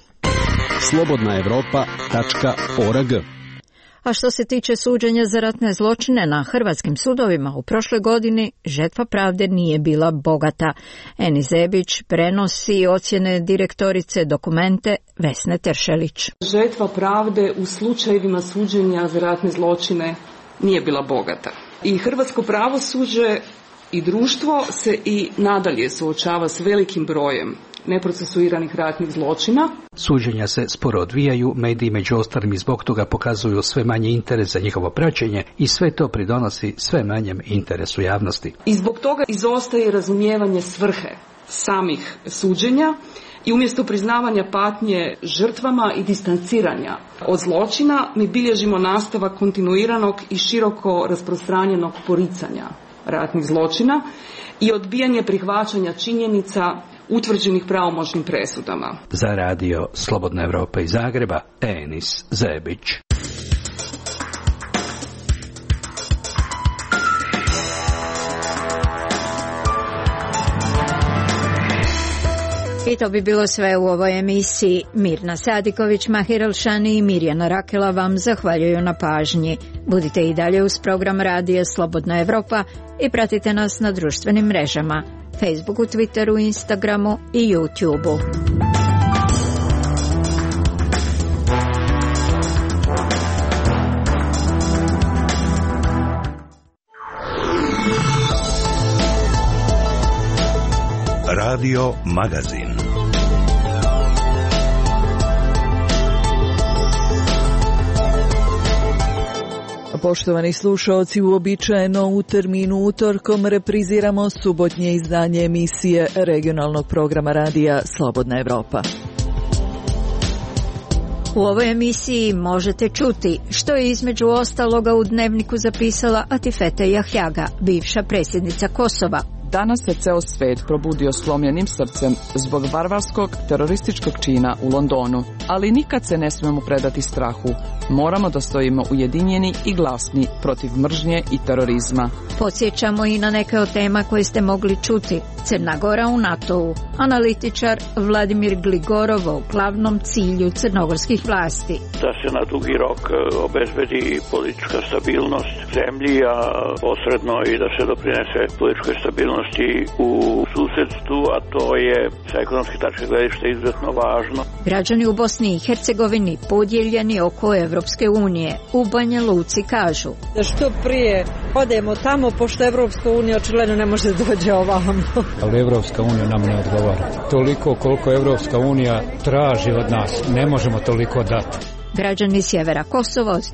slobodnaevropa.org. A što se tiče suđenja za ratne zločine na hrvatskim sudovima u prošloj godini, žetva pravde nije bila bogata. Eni Zebić prenosi ocjene direktorice Dokumente Vesne Teršelić. Žetva pravde u slučajevima suđenja za ratne zločine nije bila bogata. I hrvatsko pravosuđe i društvo se i nadalje suočava s velikim brojem neprocesuiranih ratnih zločina. Suđenja se sporo odvijaju, mediji među ostalim i zbog toga pokazuju sve manje interes za njihovo praćenje i sve to pridonosi sve manjem interesu javnosti. I zbog toga izostaje razumijevanje svrhe samih suđenja i umjesto priznavanja patnje žrtvama i distanciranja od zločina mi bilježimo nastavak kontinuiranog i široko rasprostranjenog poricanja ratnih zločina i odbijanje prihvaćanja činjenica utvrđenih pravomoćnim presudama. Za radio Slobodna Evropa iz Zagreba, Enis Zebić. I to bi bilo sve u ovoj emisiji. Mirna Sadiković, Mahir Elšani i Mirjana Rakela vam zahvaljuju na pažnji. Budite i dalje uz program radija Slobodna Evropa i pratite nas na društvenim mrežama, Facebooku, Twitteru, Instagramu i YouTubeu. Radio Magazin. Poštovani slušaoci, uobičajeno u terminu utorkom repriziramo subotnje izdanje emisije regionalnog programa radija Slobodna Evropa. U ovoj emisiji možete čuti što je između ostaloga u Dnevniku zapisala Atifete Jahjaga, bivša predsjednica Kosova. Danas se ceo svet probudio slomljenim srcem zbog varvarskog terorističkog čina u Londonu, ali nikad se ne smemo predati strahu. Moramo da stojimo ujedinjeni i glasni protiv mržnje i terorizma. Podsjećamo i na neke od tema koje ste mogli čuti. Crna Gora u NATO-u. Analitičar Vladimir Gligorov o glavnom cilju crnogorskih vlasti. Da se na dugi rok obezbedi politička stabilnost zemlji, a posredno i da se doprinese političkoj stabilnosti u susedstvu, a to je sa ekonomske tačke gledišta izuzetno važno. Građani u Bosni i Hercegovini podijeljeni oko Evropske unije u Banja Luci kažu da što prije odemo tamo, pošto Evropska unija očigledno ne može dođe ovamo. Ali Evropska unija nam ne odgovara. Toliko koliko Evropska unija traži od nas, ne možemo toliko dati. Građani sjevera Kosova od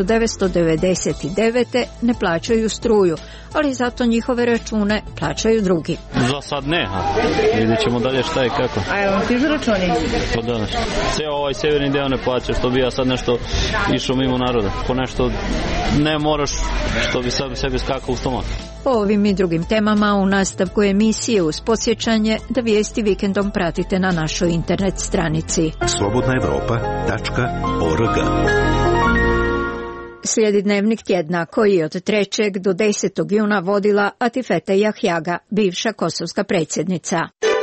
1999. ne plaćaju struju, ali zato njihove račune plaćaju drugi. Za sad ne, vidjet ćemo dalje šta je kako. A evo ti za računi? To danas. Ceo ovaj severni deo ne plaća, što bi ja sad nešto išao mimo naroda. Po nešto ne moraš, što bi sad sebi skakao u stomak. Po ovim i drugim temama u nastavku emisije uz podsjećanje da vijesti vikendom pratite na našoj internet stranici slobodnaevropa.org. Slijedi Dnevnik tjedna koji je od 3. do 10. juna vodila Atifete Jahjaga, bivša kosovska predsjednica.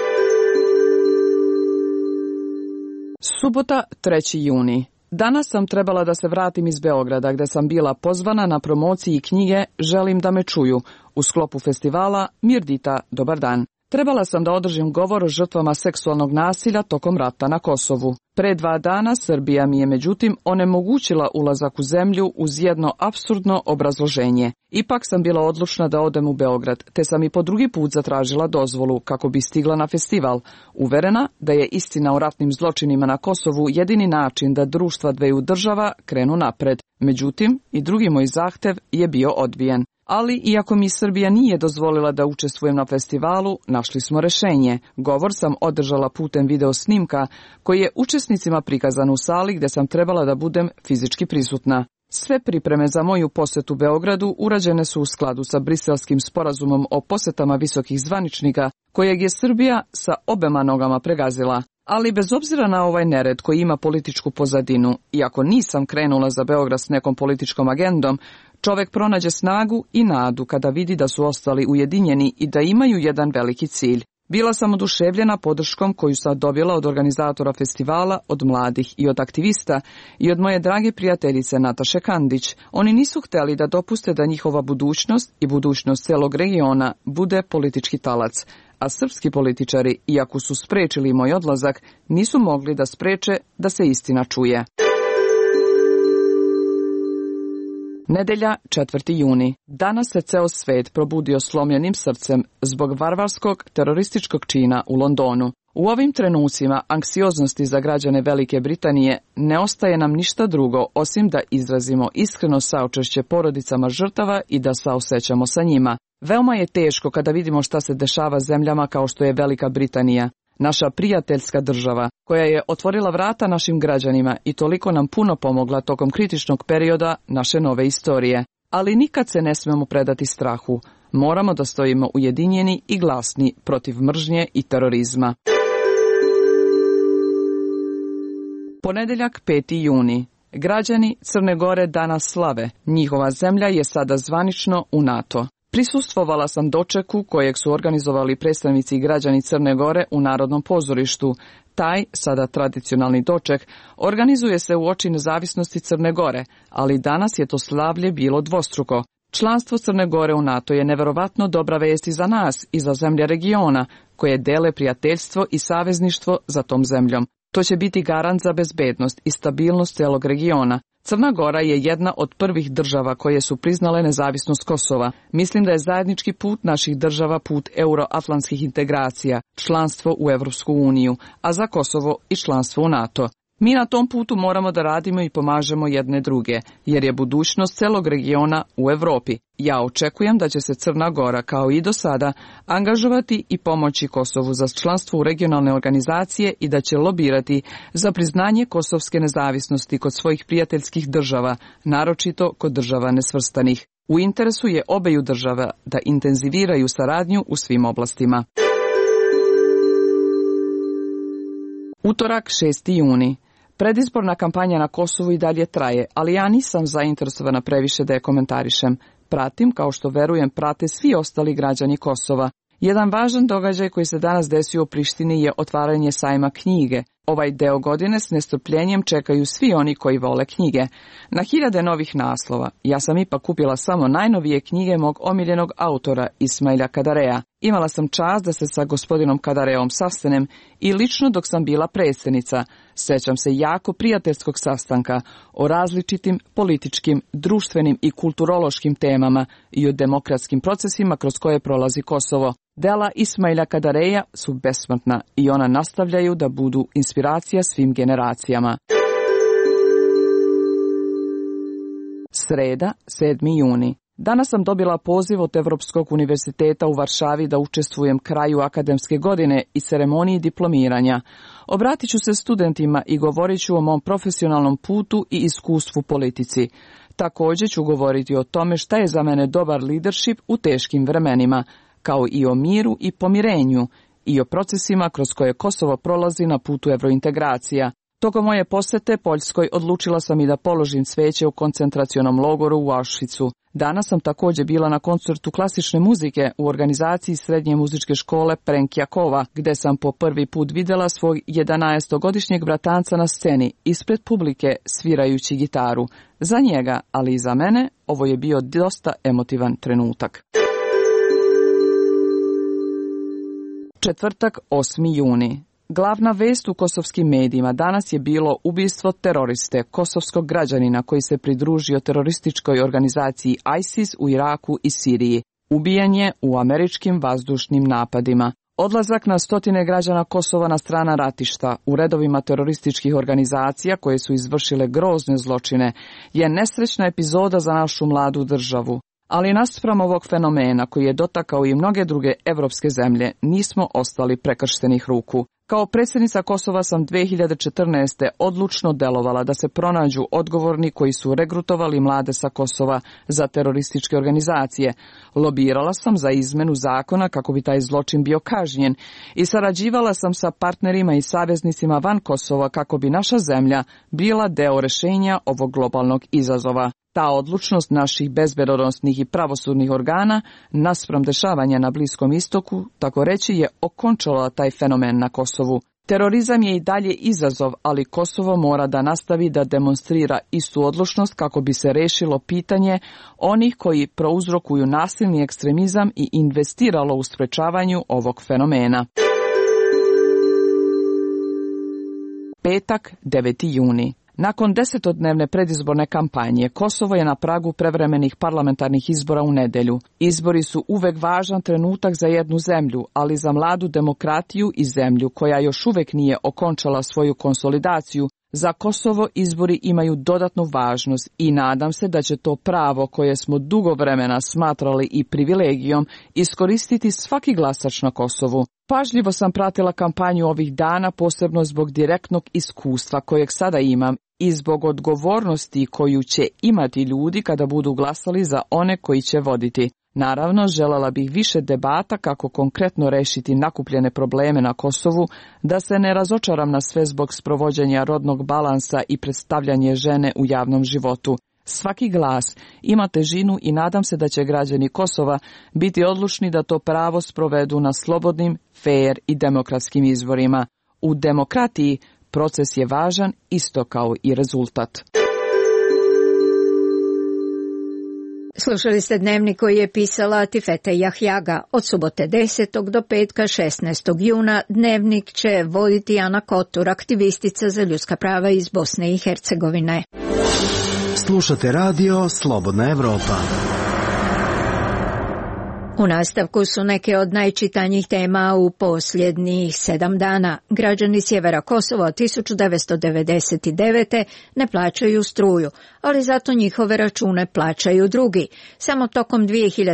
Subota, 3. juni. Danas sam trebala da se vratim iz Beograda, gde sam bila pozvana na promociji knjige Želim da me čuju u sklopu festivala Mirdita, dobar dan. Trebala sam da održim govor o žrtvama seksualnog nasilja tokom rata na Kosovu. Pre 2 dana Srbija mi je međutim onemogućila ulazak u zemlju uz jedno apsurdno obrazloženje. Ipak sam bila odlučna da odem u Beograd, te sam i po drugi put zatražila dozvolu kako bi stigla na festival, uverena da je istina o ratnim zločinima na Kosovu jedini način da društva dveju država krenu napred. Međutim, i drugi moj zahtev je bio odbijen. Ali, iako mi Srbija nije dozvolila da učestvujem na festivalu, našli smo rešenje. Govor sam održala putem video snimka, koji je učesnicima prikazan u sali gde sam trebala da budem fizički prisutna. Sve pripreme za moju posetu Beogradu urađene su u skladu sa Briselskim sporazumom o posetama visokih zvaničnika, kojeg je Srbija sa obema nogama pregazila. Ali bez obzira na ovaj nered koji ima političku pozadinu, iako nisam krenula za Beograd s nekom političkom agendom, čovek pronađe snagu i nadu kada vidi da su ostali ujedinjeni i da imaju jedan veliki cilj. Bila sam oduševljena podrškom koju sam dobila od organizatora festivala, od mladih i od aktivista i od moje drage prijateljice Nataše Kandić. Oni nisu hteli da dopuste da njihova budućnost i budućnost celog regiona bude politički talac, a srpski političari, iako su sprečili moj odlazak, nisu mogli da spreče da se istina čuje. Nedelja, 4. juni. Danas se ceo svet probudio slomljenim srcem zbog varvarskog terorističkog čina u Londonu. U ovim trenucima anksioznosti za građane Velike Britanije ne ostaje nam ništa drugo osim da izrazimo iskreno saučešće porodicama žrtava i da saosećamo sa njima. Veoma je teško kada vidimo šta se dešava zemljama kao što je Velika Britanija, naša prijateljska država, koja je otvorila vrata našim građanima i toliko nam puno pomogla tokom kritičnog perioda naše nove istorije. Ali nikad se ne smemo predati strahu. Moramo da stojimo ujedinjeni i glasni protiv mržnje i terorizma. Ponedeljak 5. juni. Građani Crne Gore danas slave. Njihova zemlja je sada zvanično u NATO. Prisustvovala sam dočeku kojeg su organizovali predstavnici i građani Crne Gore u Narodnom pozorištu. Taj, sada tradicionalni doček, organizuje se uoči nezavisnosti Crne Gore, ali danas je to slavlje bilo dvostruko. Članstvo Crne Gore u NATO je neverovatno dobra vest i za nas i za zemlje regiona, koje dele prijateljstvo i savezništvo za tom zemljom. To će biti garant za bezbednost i stabilnost celog regiona. Crna Gora je jedna od prvih država koje su priznale nezavisnost Kosova. Mislim da je zajednički put naših država put euroatlantskih integracija, članstvo u Evropsku uniju, a za Kosovo i članstvo u NATO. Mi na tom putu moramo da radimo i pomažemo jedne druge, jer je budućnost celog regiona u Evropi. Ja očekujem da će se Crna Gora, kao i do sada, angažovati i pomoći Kosovu za članstvo u regionalne organizacije i da će lobirati za priznanje kosovske nezavisnosti kod svojih prijateljskih država, naročito kod država nesvrstanih. U interesu je obeju država da intenziviraju saradnju u svim oblastima. Utorak 6. juni. Predizborna kampanja na Kosovu i dalje traje, ali ja nisam zainteresovana previše da je komentarišem. Pratim, kao što verujem, prate svi ostali građani Kosova. Jedan važan događaj koji se danas desio u Prištini je otvaranje sajma knjige. Ovaj deo godine s nestrpljenjem čekaju svi oni koji vole knjige. Na hiljade novih naslova. Ja sam ipak kupila samo najnovije knjige mog omiljenog autora Ismaila Kadareja. Imala sam čast da se sa gospodinom Kadareom sastanem i lično dok sam bila predsjednica. Sećam se jako prijateljskog sastanka o različitim političkim, društvenim i kulturološkim temama i o demokratskim procesima kroz koje prolazi Kosovo. Dela Ismaila Kadareja su besmrtna i ona nastavljaju da budu inspiracija svim generacijama. Sreda, 7. juni. Danas sam dobila poziv od Evropskog univerziteta u Varšavi da učestvujem kraju akademske godine i ceremoniji diplomiranja. Obratit ću se studentima i govorit ću o mom profesionalnom putu i iskustvu u politici. Također ću govoriti o tome šta je za mene dobar leadership u teškim vremenima, kao i o miru i pomirenju i o procesima kroz koje Kosovo prolazi na putu evrointegracija. Tokom moje posete Poljskoj odlučila sam i da položim cveće u koncentracionom logoru u Auschwitzu. Danas sam također bila na koncertu klasične muzike u organizaciji Srednje muzičke škole Prenkjakova, gde sam po prvi put vidjela svog 11-godišnjeg bratanca na sceni ispred publike svirajući gitaru. Za njega, ali i za mene, ovo je bio dosta emotivan trenutak. Četvrtak, 8. juni. Glavna vest u kosovskim medijima danas je bilo ubistvo teroriste, kosovskog građanina koji se pridružio terorističkoj organizaciji ISIS u Iraku i Siriji. Ubijen je u američkim vazdušnim napadima. Odlazak na stotine građana Kosova na strana ratišta u redovima terorističkih organizacija koje su izvršile grozne zločine je nesrećna epizoda za našu mladu državu. Ali naspram ovog fenomena koji je dotakao i mnoge druge evropske zemlje, nismo ostali prekrštenih ruku. Kao predsjednica Kosova sam 2014. odlučno delovala da se pronađu odgovorni koji su regrutovali mlade sa Kosova za terorističke organizacije. Lobirala sam za izmenu zakona kako bi taj zločin bio kažnjen i sarađivala sam sa partnerima i saveznicima van Kosova kako bi naša zemlja bila deo rešenja ovog globalnog izazova. Ta odlučnost naših bezbednosnih i pravosudnih organa naspram dešavanja na Bliskom istoku, tako reći, je okončala taj fenomen na Kosovu. Terorizam je i dalje izazov, ali Kosovo mora da nastavi da demonstrira istu odlučnost kako bi se rešilo pitanje onih koji prouzrokuju nasilni ekstremizam i investiralo u sprečavanju ovog fenomena. Petak, 9. juni. Nakon 10-dnevne predizborne kampanje, Kosovo je na pragu prevremenih parlamentarnih izbora u nedelju. Izbori su uvek važan trenutak za jednu zemlju, ali za mladu demokratiju i zemlju koja još uvek nije okončala svoju konsolidaciju, za Kosovo izbori imaju dodatnu važnost i nadam se da će to pravo koje smo dugo vremena smatrali i privilegijom iskoristiti svaki glasač na Kosovu. Pažljivo sam pratila kampanju ovih dana, posebno zbog direktnog iskustva kojeg sada imam i zbog odgovornosti koju će imati ljudi kada budu glasali za one koji će voditi. Naravno, želela bih više debata kako konkretno rešiti nakupljene probleme na Kosovu, da se ne razočaram na sve zbog sprovođenja rodnog balansa i predstavljanje žene u javnom životu. Svaki glas ima težinu i nadam se da će građani Kosova biti odlučni da to pravo sprovedu na slobodnim, fair i demokratskim izborima. U demokratiji proces je važan isto kao i rezultat. Slušali ste dnevnik koji je pisala Tifete Jahjaga. Od subote 10. do petka 16. juna dnevnik će voditi Ana Kotur, aktivistica za ljudska prava iz Bosne i Hercegovine. Slušate radio Slobodna Evropa. U nastavku su neke od najčitanjih tema u posljednjih 7 dana. Građani sjevera Kosova od 1999. ne plaćaju struju, ali zato njihove račune plaćaju drugi. Samo tokom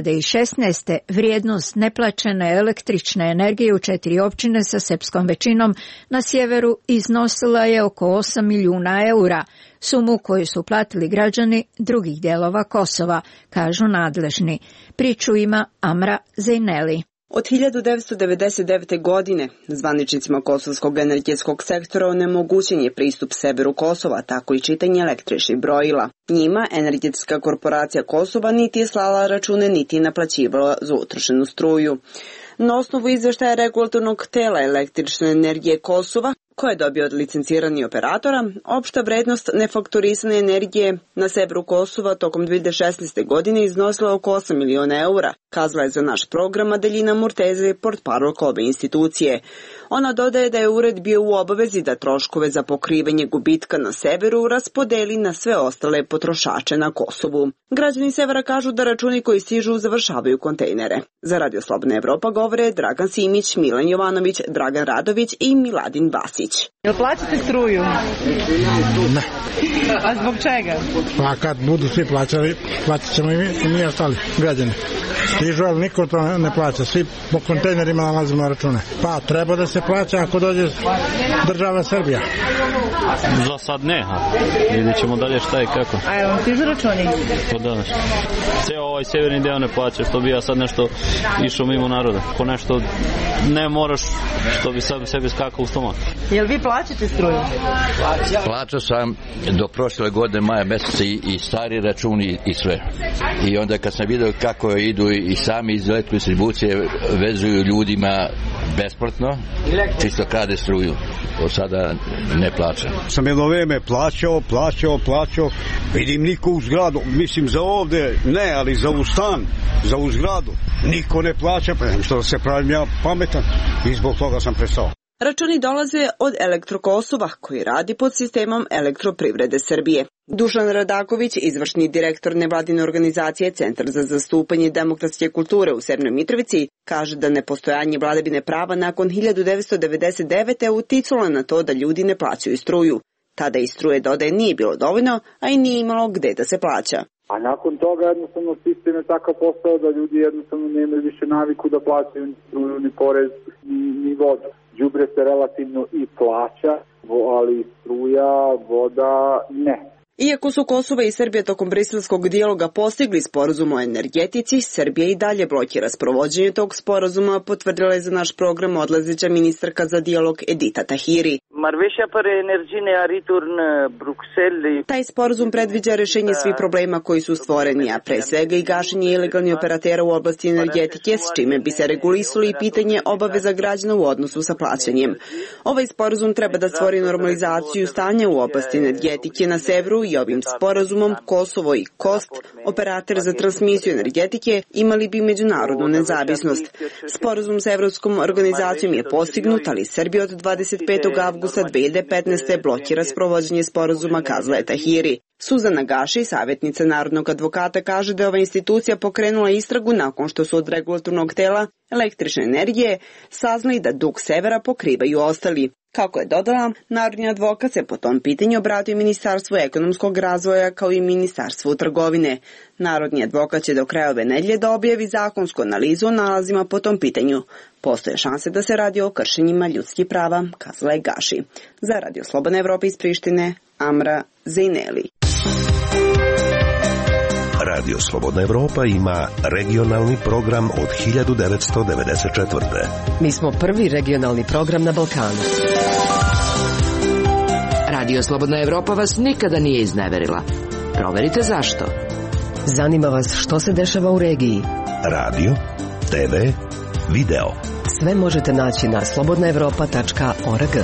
2016. vrijednost neplaćene električne energije u 4 općine sa srpskom većinom na sjeveru iznosila je oko 8 milijuna eura. Sumu koju su platili građani drugih dijelova Kosova, kažu nadležni. Priču ima Amra Zejneli. Od 1999. godine zvaničnicima kosovskog energetskog sektora onemogućen je pristup severu Kosova, tako i čitanje električnih brojila. Njima energetska korporacija Kosova niti je slala račune, niti je naplaćivala za utrošenu struju. Na osnovu izveštaja regulatornog tela električne energije Kosova, koje je dobio od licenciranih operatora, opšta vrednost nefakturisane energije na severu Kosova tokom 2016. godine iznosila oko 8 miliona eura, kazala je za naš program Adelina Murteze, portparolka ove institucije. Ona dodaje da je ured bio u obavezi da troškove za pokrivanje gubitka na severu raspodeli na sve ostale potrošače na Kosovu. Građani severa kažu da računi koji stižu završavaju kontejnere. Za Radio Slobodna Evropa govore Dragan Simić, Milan Jovanović, Dragan Radović i Miladin Vasić. Jel plaćate struju? Ne. A zbog čega? Pa kad budu svi plaćali, plaćat ćemo i mi ostali građani. Stižu, ali niko to ne plaća. Svi po kontejnerima nalazimo račune. Pa treba da se plaća ako dođe država Srbija. Za sad ne, vidjet ćemo dalje šta i kako. A jel vam stižu računi? To danas. Ceo ovaj severni deo ne plaća, što bi ja sad nešto išao mimo naroda. Ko nešto ne moraš, što bi sad sebi skakao u stomak. Jel vi plaćate struju? Plaćao sam do prošle godine maja meseca i stari računi i sve. I onda kad sam vidio kako idu i sami iz elektrodistribucije vezuju ljudima besplatno, čisto krade struju. Od sada ne plaćam. Sam jedno vreme plaćao, vidim niko u zgradu, mislim za ovde ne, ali za u stan, za u zgradu, niko ne plaća, pa što se pravim ja pametan i zbog toga sam prestao. Računi dolaze od Elektrokosova, koji radi pod sistemom Elektroprivrede Srbije. Dušan Radaković, izvršni direktor nevladine organizacije Centar za zastupanje demokratske kulture u Severnoj Mitrovici, kaže da nepostojanje vladavine prava nakon 1999. uticalo na to da ljudi ne plaćaju struju. Tada i struje, dodaje, nije bilo dovoljno, a i nije imalo gde da se plaća. A nakon toga jednostavno sistem je takav postao da ljudi jednostavno nemaju više naviku da plaćaju ni struju, ni porez, ni vodu. Đubre se relativno i plaća, ali struja, voda ne. Iako su Kosovo i Srbija tokom briselskog dijaloga postigli sporazum o energetici, Srbija i dalje blokira sprovođenje tog sporazuma, potvrdila je za naš program odlazeća ministarka za dijalog Edita Tahiri. Taj sporazum predviđa rešenje svih problema koji su stvoreni, a pre svega i gašenje ilegalnih operatera u oblasti energetike, s čime bi se regulisali pitanje obaveza građana u odnosu sa plaćanjem. Ovaj sporazum treba da stvori normalizaciju stanja u oblasti energetike na severu i ovim sporazumom Kosovo i KOST, operator za transmisiju energetike, imali bi međunarodnu nezavisnost. Sporazum sa Evropskom organizacijom je postignut, ali Srbija od 25. avgusta 2015. blokira sprovođenje sporazuma, kazala je Tahiri. Suzana Gaši, savjetnica narodnog advokata, kaže da je ova institucija pokrenula istragu nakon što su od regulatornog tela električne energije saznali da dug severa pokrivaju ostali. Kako je dodala, narodni advokat se po tom pitanju obratio Ministarstvu ekonomskog razvoja kao i Ministarstvu trgovine. Narodni advokat će do kraja ove nedelje da objavi zakonsku analizu o nalazima po tom pitanju. Postoje šanse da se radi o kršenjima ljudskih prava, kazala je Gaši. Za Radio Slobodna Evropa iz Prištine, Amra Zejneli. Radio Slobodna Evropa ima regionalni program od 1994. Mi smo prvi regionalni program na Balkanu. Radio Slobodna Evropa vas nikada nije izneverila. Proverite zašto. Zanima vas što se dešava u regiji. Radio, TV, video. Sve možete naći na slobodnaevropa.org.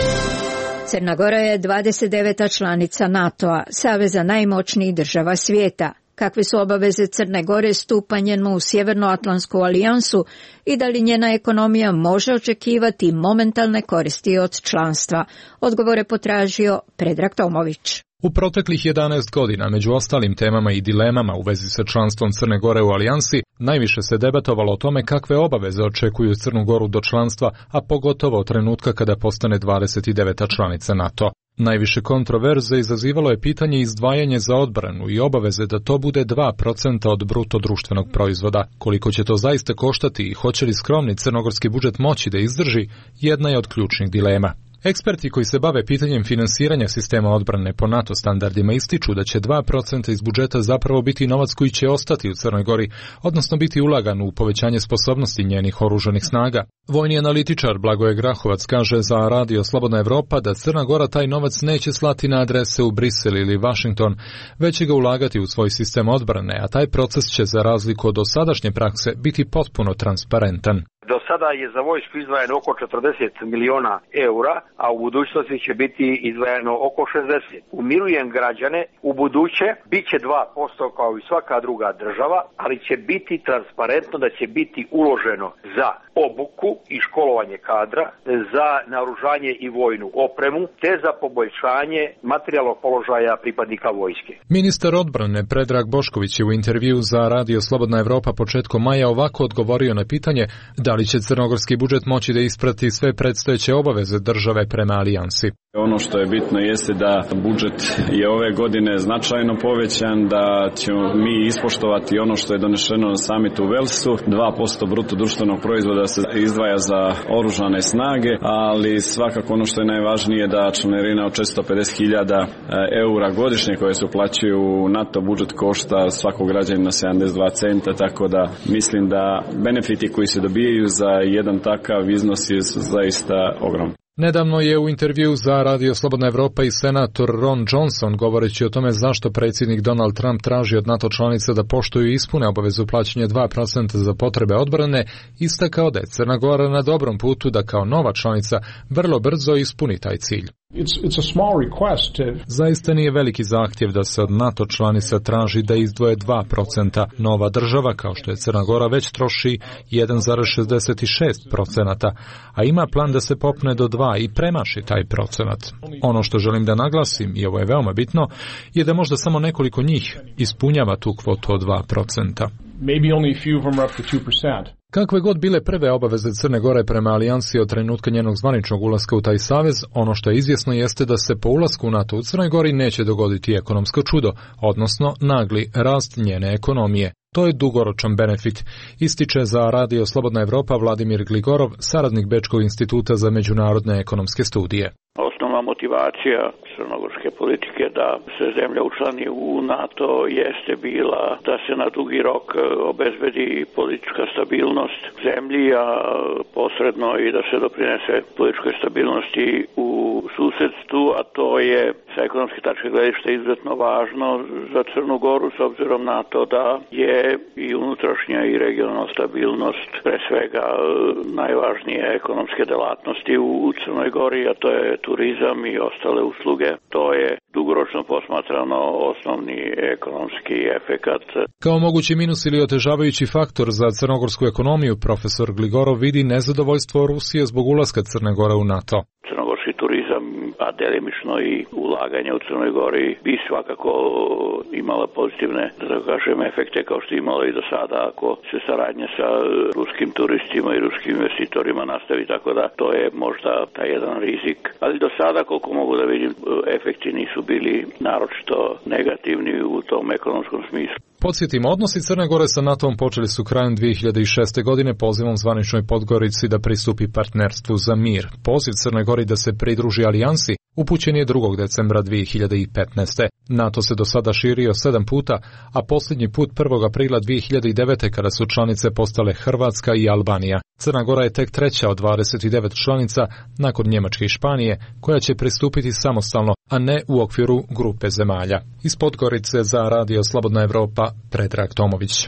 Crna Gora je 29. članica NATO-a, saveza najmoćnijih država svijeta. Kakve su obaveze Crne Gore stupanjem u Sjevernoatlantsku alijansu i da li njena ekonomija može očekivati momentalne koristi od članstva? Odgovore potražio Predrag Tomović. U proteklih 11 godina, među ostalim temama i dilemama u vezi sa članstvom Crne Gore u alijansi, najviše se debatovalo o tome kakve obaveze očekuju Crnu Goru do članstva, a pogotovo od trenutka kada postane 29. članica NATO. Najviše kontroverze izazivalo je pitanje izdvajanja za odbranu i obaveze da to bude 2% od bruto društvenog proizvoda. Koliko će to zaista koštati i hoće li skromni crnogorski budžet moći da izdrži, jedna je od ključnih dilema. Eksperti koji se bave pitanjem finansiranja sistema odbrane po NATO standardima ističu da će 2% iz budžeta zapravo biti novac koji će ostati u Crnoj Gori, odnosno biti ulagan u povećanje sposobnosti njenih oružanih snaga. Vojni analitičar Blagoje Grahovac kaže za Radio Slobodna Evropa da Crna Gora taj novac neće slati na adrese u Brisel ili Washington, već će ga ulagati u svoj sistem odbrane, a taj proces će za razliku od dosadašnje prakse biti potpuno transparentan. Do sada je za vojsku izdvajano oko 40 miliona eura, a u budućnosti će biti izdvajano oko 60. Umirujem građane, u buduće bit će 2% kao i svaka druga država, ali će biti transparentno da će biti uloženo za obuku i školovanje kadra, za naoružanje i vojnu opremu, te za poboljšanje materijalnog položaja pripadnika vojske. Ministar odbrane Predrag Bošković je u intervju za Radio Slobodna Evropa početkom maja ovako odgovorio na pitanje da li će crnogorski budžet moći da isprati sve predstojeće obaveze države prema alijansi. Ono što je bitno jeste da budžet je ove godine značajno povećan, da ćemo mi ispoštovati ono što je donešeno na samitu u Velsu, 2% bruto društvenog proizvoda se izdvaja za oružane snage, ali svakako ono što je najvažnije da članarina od 450.000 eura godišnje koje se uplaćuju u NATO budžet košta svakog građanina 72 centa, tako da mislim da benefiti koji se dobijaju za jedan takav iznos je zaista ogromno. Nedavno je u intervju za Radio Slobodna Evropa i senator Ron Johnson, govoreći o tome zašto predsjednik Donald Trump traži od NATO članica da poštuju i ispune obavezu plaćanja 2% za potrebe odbrane, istakao da je Crna Gora na dobrom putu da kao nova članica vrlo brzo ispuni taj cilj. Zaista nije veliki zahtjev da se od NATO članica traži da izdvoje 2%. Nova država, kao što je Crna Gora, već troši 1,66%, a ima plan da se popne do 2 i premaši taj procenat. Ono što želim da naglasim, i ovo je veoma bitno, je da možda samo nekoliko njih ispunjava tu kvotu od 2%. Kakve god bile prve obaveze Crne Gore prema alijansi od trenutka njenog zvaničnog ulaska u taj savez, ono što je izvjesno jeste da se po ulasku u NATO u Crnoj Gori neće dogoditi ekonomsko čudo, odnosno nagli rast njene ekonomije. To je dugoročan benefit, ističe za Radio Slobodna Evropa Vladimir Gligorov, saradnik Bečkog instituta za međunarodne ekonomske studije. Osnovna motivacija crnogorske politike da se zemlja učlani u NATO jeste bila da se na dugi rok obezbedi politička stabilnost zemlji, a posredno i da se doprinese političkoj stabilnosti u susedstvu, a to je sa ekonomske tačke gledišta izuzetno važno za Crnu Goru s obzirom na to da je i unutrašnja i regionalna stabilnost pre svega najvažnije ekonomske delatnosti u Crnoj Gori, a to je turizam i ostale usluge. To je dugoročno posmatrano osnovni ekonomski efekat. Kao mogući minus ili otežavajući faktor za crnogorsku ekonomiju, profesor Gligorov vidi nezadovoljstvo Rusije zbog ulaska Crne Gore u NATO. Crnogorski turizam, a delimično i ulaganje u Crnoj Gori bi svakako imala pozitivne, da kažem, efekte kao što je imalo i do sada ako se saradnja sa ruskim turistima i ruskim investitorima nastavi, tako da to je možda taj jedan rizik. Ali do sada, koliko mogu da vidim, efekti nisu bili naročito negativni u tom ekonomskom smislu. Podsjetimo, odnosi Crne Gore sa NATO-om počeli su krajem 2006. godine pozivom zvaničnoj Podgorici da pristupi partnerstvu za mir. Poziv Crne Gori da se pridruži alijansi upućen je 2. decembra 2015. NATO se do sada širio 7 puta, a posljednji put 1. aprila 2009. kada su članice postale Hrvatska i Albanija. Crna Gora je tek treća od 29 članica nakon Njemačke i Španije, koja će pristupiti samostalno, a ne u okviru grupe zemalja. Iz Podgorice za Radio Slobodna Evropa, Predrag Tomović.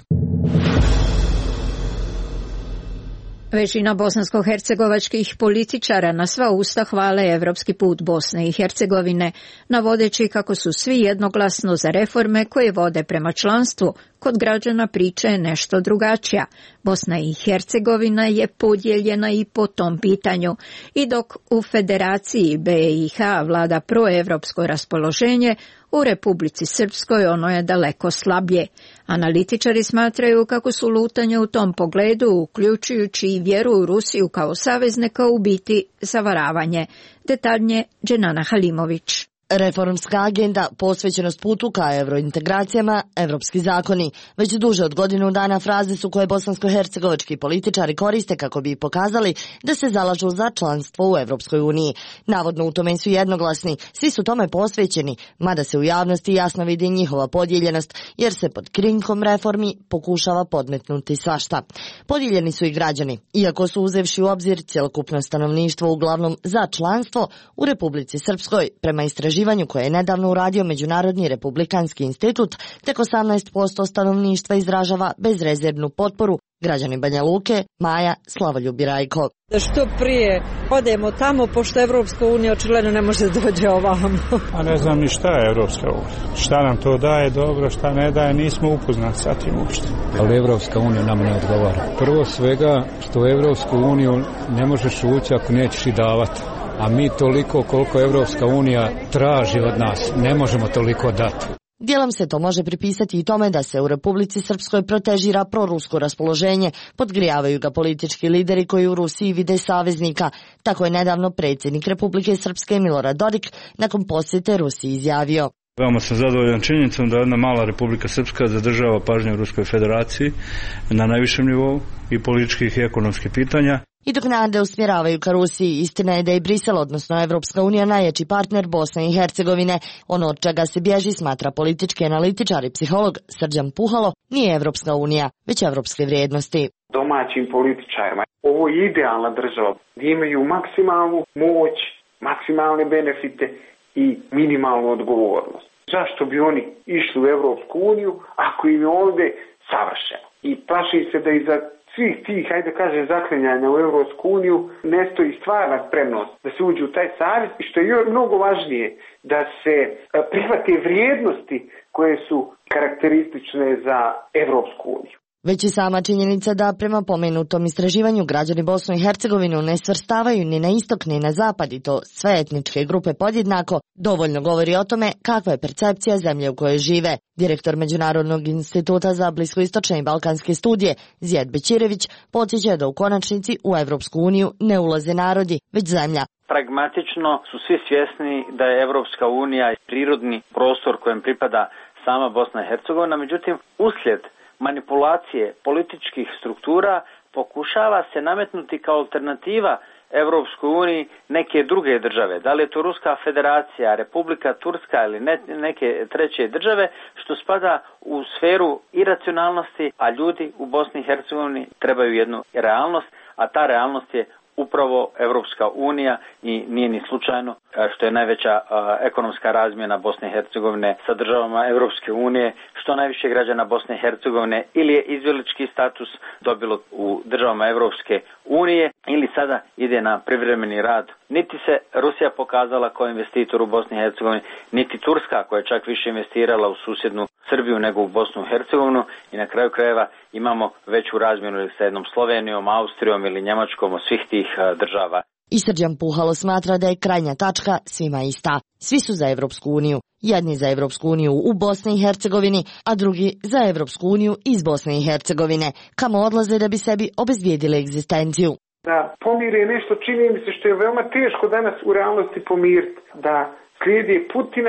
Većina bosansko-hercegovačkih političara na sva usta hvale evropski put Bosne i Hercegovine, navodeći kako su svi jednoglasno za reforme koje vode prema članstvu. Kod građana priča je nešto drugačija. Bosna i Hercegovina je podijeljena i po tom pitanju. I dok u Federaciji BiH vlada proevropsko raspoloženje, u Republici Srpskoj ono je daleko slabije. Analitičari smatraju kako su lutanje u tom pogledu, uključujući i vjeru u Rusiju kao saveznika, u biti zavaravanje. Detaljnije Dženana Halimović. Reformska agenda, posvećenost putu ka evrointegracijama, evropski zakoni. Već duže od godinu dana fraze su koje bosansko-hercegovački političari koriste kako bi pokazali da se zalažu za članstvo u Evropskoj uniji. Navodno u tome su jednoglasni, svi su tome posvećeni, mada se u javnosti jasno vidi njihova podijeljenost, jer se pod krinkom reformi pokušava podmetnuti svašta. Podijeljeni su i građani, iako su uzevši u obzir cjelokupno stanovništvo uglavnom za članstvo u Republici Srpskoj, prema istraživanju koje je nedavno uradio Međunarodni republikanski institut, tek 18% stanovništva izražava bezrezervnu potporu. Građani Banja Luke, Maja Slavoljubi Rajko. Da što prije odemo tamo, pošto Evropska unija očigledno ne može da dođe ovamo. A ne znam ni šta je Evropska unija. Šta nam to daje dobro, šta ne daje, nismo upoznati sa tim uopšte. Ali Evropska unija nam ne odgovara. Prvo svega što u Evropsku uniju ne možeš ući ako nećeš i davati. A mi toliko koliko Evropska unija traži od nas, ne možemo toliko dati. Dijelom se to može pripisati i tome da se u Republici Srpskoj protežira prorusko raspoloženje, podgrijavaju ga politički lideri koji u Rusiji vide saveznika. Tako je nedavno predsjednik Republike Srpske Milorad Dodik nakon posjete Rusiji izjavio. Veoma sam zadovoljan činjenicom da jedna mala Republika Srpska zadržava pažnju u Ruskoj federaciji na najvišem nivou i političkih i ekonomskih pitanja. I dok nade usmjeravaju ka Rusiji, istina je da je Brisel, odnosno Evropska unija, najjači partner Bosne i Hercegovine. Ono od čega se bježi, smatra politički analitičar i psiholog Srđan Puhalo, nije Evropska unija, već evropske vrijednosti. Domaćim političarima ovo je idealna država gdje imaju maksimalnu moć, maksimalne benefite i minimalnu odgovornost. Zašto bi oni išli u Evropsku uniju ako im je ovdje savršeno? I plaši se da iza svih tih, hajde kažem, zaklinjanja u Evropsku uniju ne stoji stvarna spremnost da se uđe u taj savez i što je mnogo važnije, da se prihvate vrijednosti koje su karakteristične za Evropsku uniju. Već i sama činjenica da prema pomenutom istraživanju građani Bosnu i Hercegovinu ne svrstavaju ni na istok ni na zapad, i to sve etničke grupe podjednako, dovoljno govori o tome kakva je percepcija zemlje u kojoj žive. Direktor Međunarodnog instituta za bliskoistočne i balkanske studije Zijad Bećirević podsjeća da u konačnici u Evropsku uniju ne ulaze narodi, već zemlja. Pragmatično su svi svjesni da je Evropska unija prirodni prostor kojem pripada sama Bosna i Hercegovina, međutim uslijed manipulacije političkih struktura pokušava se nametnuti kao alternativa Evropskoj uniji neke druge države. Da li je to Ruska federacija, Republika Turska ili neke treće države, što spada u sferu iracionalnosti, a ljudi u Bosni i Hercegovini trebaju jednu realnost, a ta realnost je upravo Evropska unija i nije ni slučajno što je najveća ekonomska razmjena Bosne i Hercegovine sa državama Evropske unije, što najviše građana Bosne i Hercegovine ili je izbjeglički status dobilo u državama Evropske unije ili sada ide na privremeni rad. Niti se Rusija pokazala kao investitor u Bosni i Hercegovini, niti Turska koja je čak više investirala u susjednu Srbiju nego u Bosnu i Hercegovinu i na kraju krajeva imamo veću razmjenu sa jednom Slovenijom, Austrijom ili Njemačkom od svih tih država. I Srđan Puhalo smatra da je krajnja tačka svima ista. Svi su za Evropsku uniju. Jedni za Evropsku uniju u Bosni i Hercegovini, a drugi za Evropsku uniju iz Bosne i Hercegovine, kamo odlaze da bi sebi obezbijedili egzistenciju. Da pomire nešto, čini mi se, što je veoma teško danas u realnosti pomiriti. Da slijedi Putina,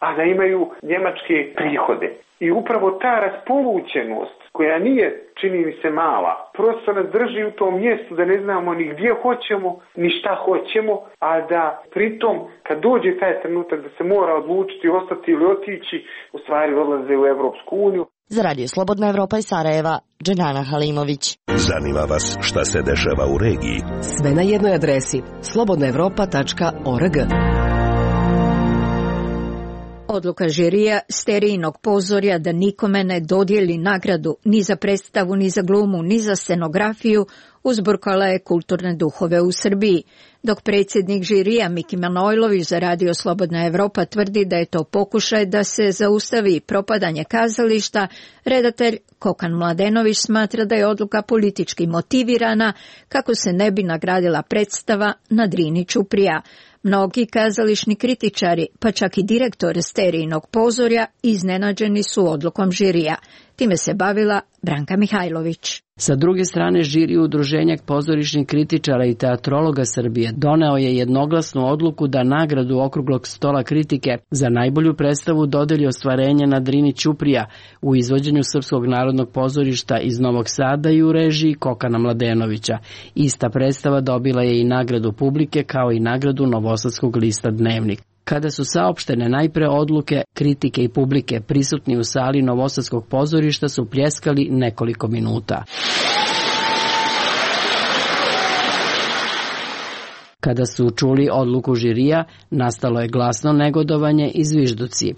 a da imaju njemačke prihode. I upravo ta raspolućenost, koja nije, čini mi se, mala, prosto nas drži u tom mjestu da ne znamo ni gdje hoćemo, ni šta hoćemo, a da pritom, kad dođe taj trenutak da se mora odlučiti, ostati ili otići, u stvari odlaze u Evropsku uniju. Za Radio Slobodna Evropa iz Sarajeva, Dženana Halimović. Zanima vas šta se dešava u regiji? Sve na jednoj adresi slobodnaevropa.org. Odluka žirija Sterijnog pozorja da nikome ne dodijeli nagradu ni za predstavu, ni za glumu, ni za scenografiju uzburkala je kulturne duhove u Srbiji. Dok predsjednik žirija Miki Manojlović za Radio Slobodna Evropa tvrdi da je to pokušaj da se zaustavi propadanje kazališta, redatelj Kokan Mladenović smatra da je odluka politički motivirana kako se ne bi nagradila predstava na Drini Ćuprija. Mnogi kazališni kritičari, pa čak i direktor Sterijnog pozorja, iznenađeni su odlukom žirija. Time se bavila Branka Mihajlović. Sa druge strane, žiri Udruženja pozorišnih kritičara i teatrologa Srbije doneo je jednoglasnu odluku da nagradu Okruglog stola kritike za najbolju predstavu dodeli ostvarenje na Drini Ćuprija u izvođenju Srpskog narodnog pozorišta iz Novog Sada i u režiji Kokana Mladenovića. Ista predstava dobila je i nagradu publike kao i nagradu Novosadskog lista Dnevnik. Kada su saopštene najpre odluke, kritike i publike, prisutni u sali Novosadskog pozorišta su pljeskali nekoliko minuta. Kada su čuli odluku žirija, nastalo je glasno negodovanje i zvižduci.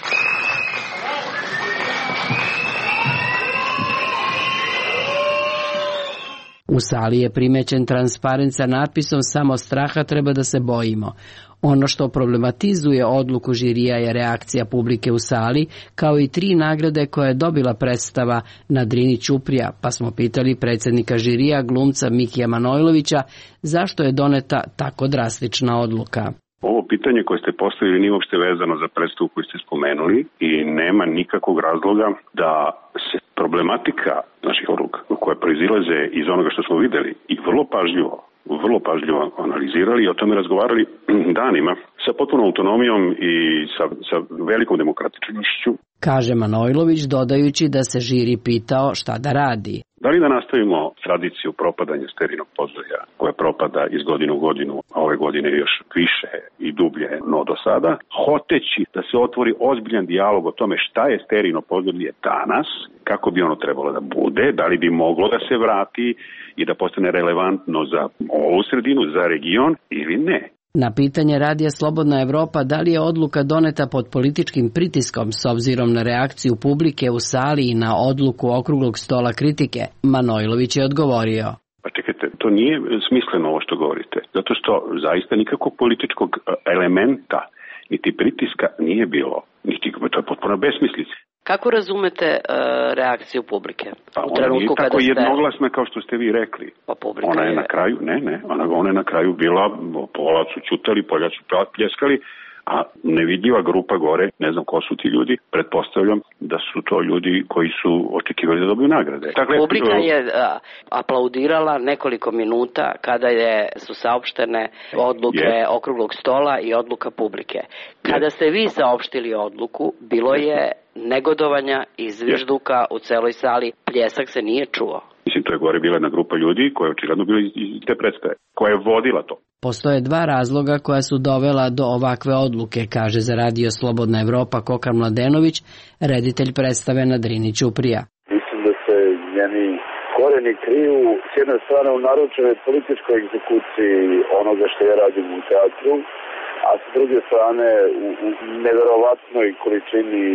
U sali je primećen transparent sa natpisom "Samo straha treba da se bojimo". Ono što problematizuje odluku žirija je reakcija publike u sali, kao i 3 nagrade koje je dobila predstava na Drini Ćuprija, pa smo pitali predsjednika žirija, glumca Mikija Manojlovića, zašto je doneta tako drastična odluka. Ovo pitanje koje ste postavili nije uopšte vezano za predstavu koju ste spomenuli i nema nikakvog razloga da se problematika naših odluka koje proizilaze iz onoga što smo videli i vrlo pažljivo analizirali i o tome razgovarali danima sa potpunom autonomijom i sa velikom demokratičnošću. Kaže Manojlović, dodajući da se žiri pitao šta da radi. Da li da nastavimo tradiciju propadanja Sterijnog pozorja, koja propada iz godine u godinu, a ove godine još više i dublje no do sada, hoteći da se otvori ozbiljan dijalog o tome šta je Sterijno pozorje danas, kako bi ono trebalo da bude, da li bi moglo da se vrati i da postane relevantno za ovu sredinu, za region ili ne. Na pitanje Radija Slobodna Evropa da li je odluka doneta pod političkim pritiskom s obzirom na reakciju publike u sali i na odluku Okruglog stola kritike, Manojlović je odgovorio. Pa čekajte, to nije smisleno ovo što govorite, zato što zaista nikakvog političkog elementa niti pritiska nije bilo, to je potpuno besmislica. Kako razumete reakciju publike? Pa ona nije tako jednoglasna kao što ste vi rekli. Pa publika ona je na kraju, ona je na kraju bila, pola su ćutali, polja su pljeskali, a nevidljiva grupa gore, ne znam ko su ti ljudi, pretpostavljam da su to ljudi koji su očekivali da dobiju nagrade. Dakle, publika je aplaudirala nekoliko minuta kada su saopštene odluke Okruglog stola i odluka publike. Kada ste vi saopštili odluku, bilo je negodovanja i zvižduka u celoj sali, pljesak se nije čuo. Mislim, to je gore bila jedna grupa ljudi koja je očigledno bila iz te predstave, koja je vodila to. Postoje 2 razloga koja su dovela do ovakve odluke, kaže za Radio Slobodna Evropa Kokan Mladenović, reditelj predstave na Drini Ćuprija. Mislim da se njeni koreni kriju s jedne strane u naručenoj političkoj egzekuciji onoga što ja radim u teatru, a s druge strane u neverovatnoj količini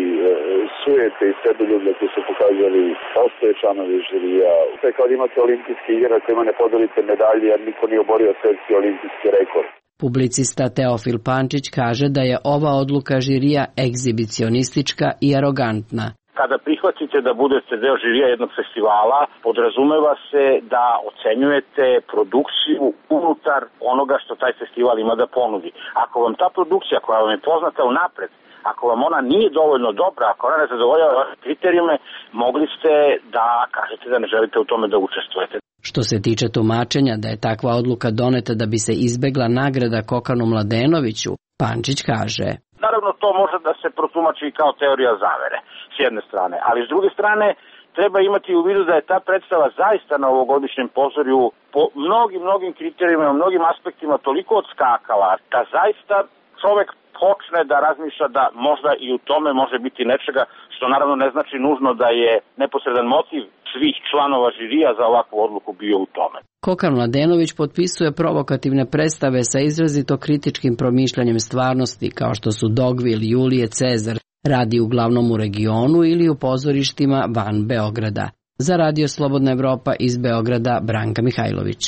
sujete i seboljublja koji su pokazali postoje članovi žirija. Sve kad imate olimpijske igre na kojima ne podelite medalje jer niko nije oborio svetski olimpijski rekord. Publicista Teofil Pančić kaže da je ova odluka žirija egzibicionistička i arogantna. Kada prihvatite da budete deo žirija jednog festivala, podrazumeva se da ocenjujete produkciju unutar onoga što taj festival ima da ponudi. Ako vam ta produkcija koja vam je poznata unapred, ako vam ona nije dovoljno dobra, ako ona ne zadovoljava kriterijume, mogli ste da kažete da ne želite u tome da učestvujete. Što se tiče tumačenja da je takva odluka doneta da bi se izbegla nagrada Kokanu Mladenoviću, Pančić kaže: Naravno naravno to može da se protumači kao teorija zavere, s jedne strane. Ali s druge strane, treba imati u vidu da je ta predstava zaista na ovogodišnjem pozorju po mnogim kriterijima, mnogim aspektima toliko odskakala, da zaista čovek počne da razmišlja da možda i u tome može biti nečega, što naravno ne znači nužno da je neposredan motiv svih članova žirija za ovakvu odluku bio u tome. Kokan Mladenović potpisuje provokativne predstave sa izrazito kritičkim promišljanjem stvarnosti, kao što su Dogvil, Julije Cezar, radi uglavnom u regionu ili u pozorištima van Beograda. Za Radio Slobodna Evropa iz Beograda, Branka Mihajlović.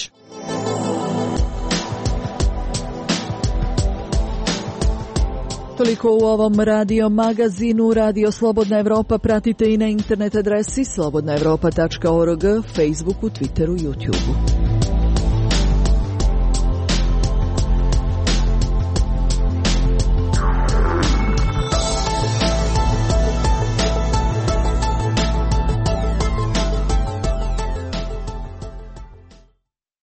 Toliko u ovom radio magazinu. Radio Slobodna Evropa pratite i na internet adresi slobodnaevropa.org, Facebooku, Twitteru, YouTubeu.